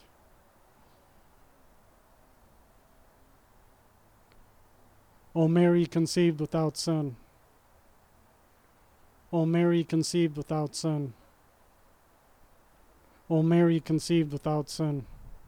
O Mary, conceived without sin. O Mary, conceived without sin. O Mary, conceived without sin.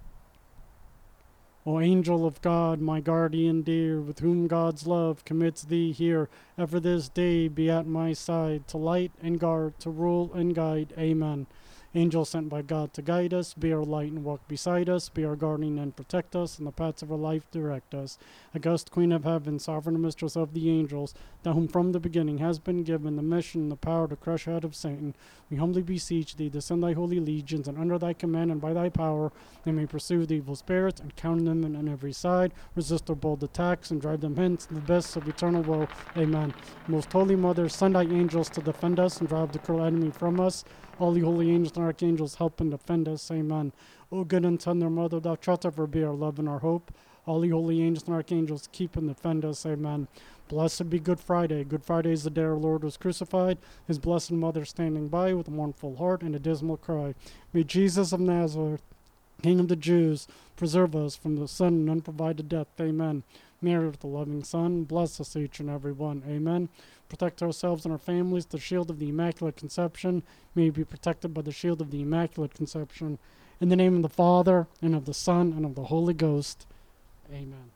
O angel of God, my guardian dear, with whom God's love commits thee here, ever this day be at my side, to light and guard, to rule and guide. Amen. Angel sent by God to guide us, be our light and walk beside us, be our guardian and protect us, in the paths of our life direct us. August Queen of Heaven, sovereign mistress of the angels, thou whom from the beginning has been given the mission and the power to crush out of Satan, we humbly beseech thee to send thy holy legions, and under thy command and by thy power they may pursue the evil spirits and counter them on every side, resist their bold attacks, and drive them hence to the abyss of eternal woe. Amen. Most holy Mother, send thy angels to defend us and drive the cruel enemy from us. All the holy angels and archangels help and defend us. Amen. O good and tender Mother, thou shalt ever be our love and our hope. All the holy angels and archangels keep and defend us. Amen. Blessed be Good Friday. Good Friday is the day our Lord was crucified. His blessed mother standing by with a mournful heart and a dismal cry. May Jesus of Nazareth, King of the Jews, preserve us from the sin and unprovided death. Amen. Mary with the loving Son, bless us each and every one. Amen. Protect ourselves and our families. The shield of the Immaculate Conception may be protected by the shield of the Immaculate Conception. In the name of the Father, and of the Son, and of the Holy Ghost. Amen.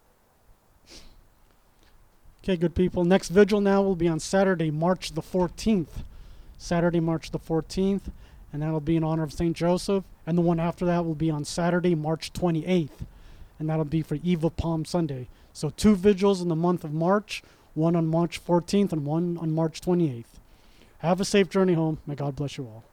Okay, good people. Next vigil now will be on Saturday, March the 14th. Saturday, March the 14th. And that'll be in honor of St. Joseph. And the one after that will be on Saturday, March 28th. And that'll be for Eve of Palm Sunday. So 2 vigils in the month of March, one on March 14th and one on March 28th. Have a safe journey home. May God bless you all.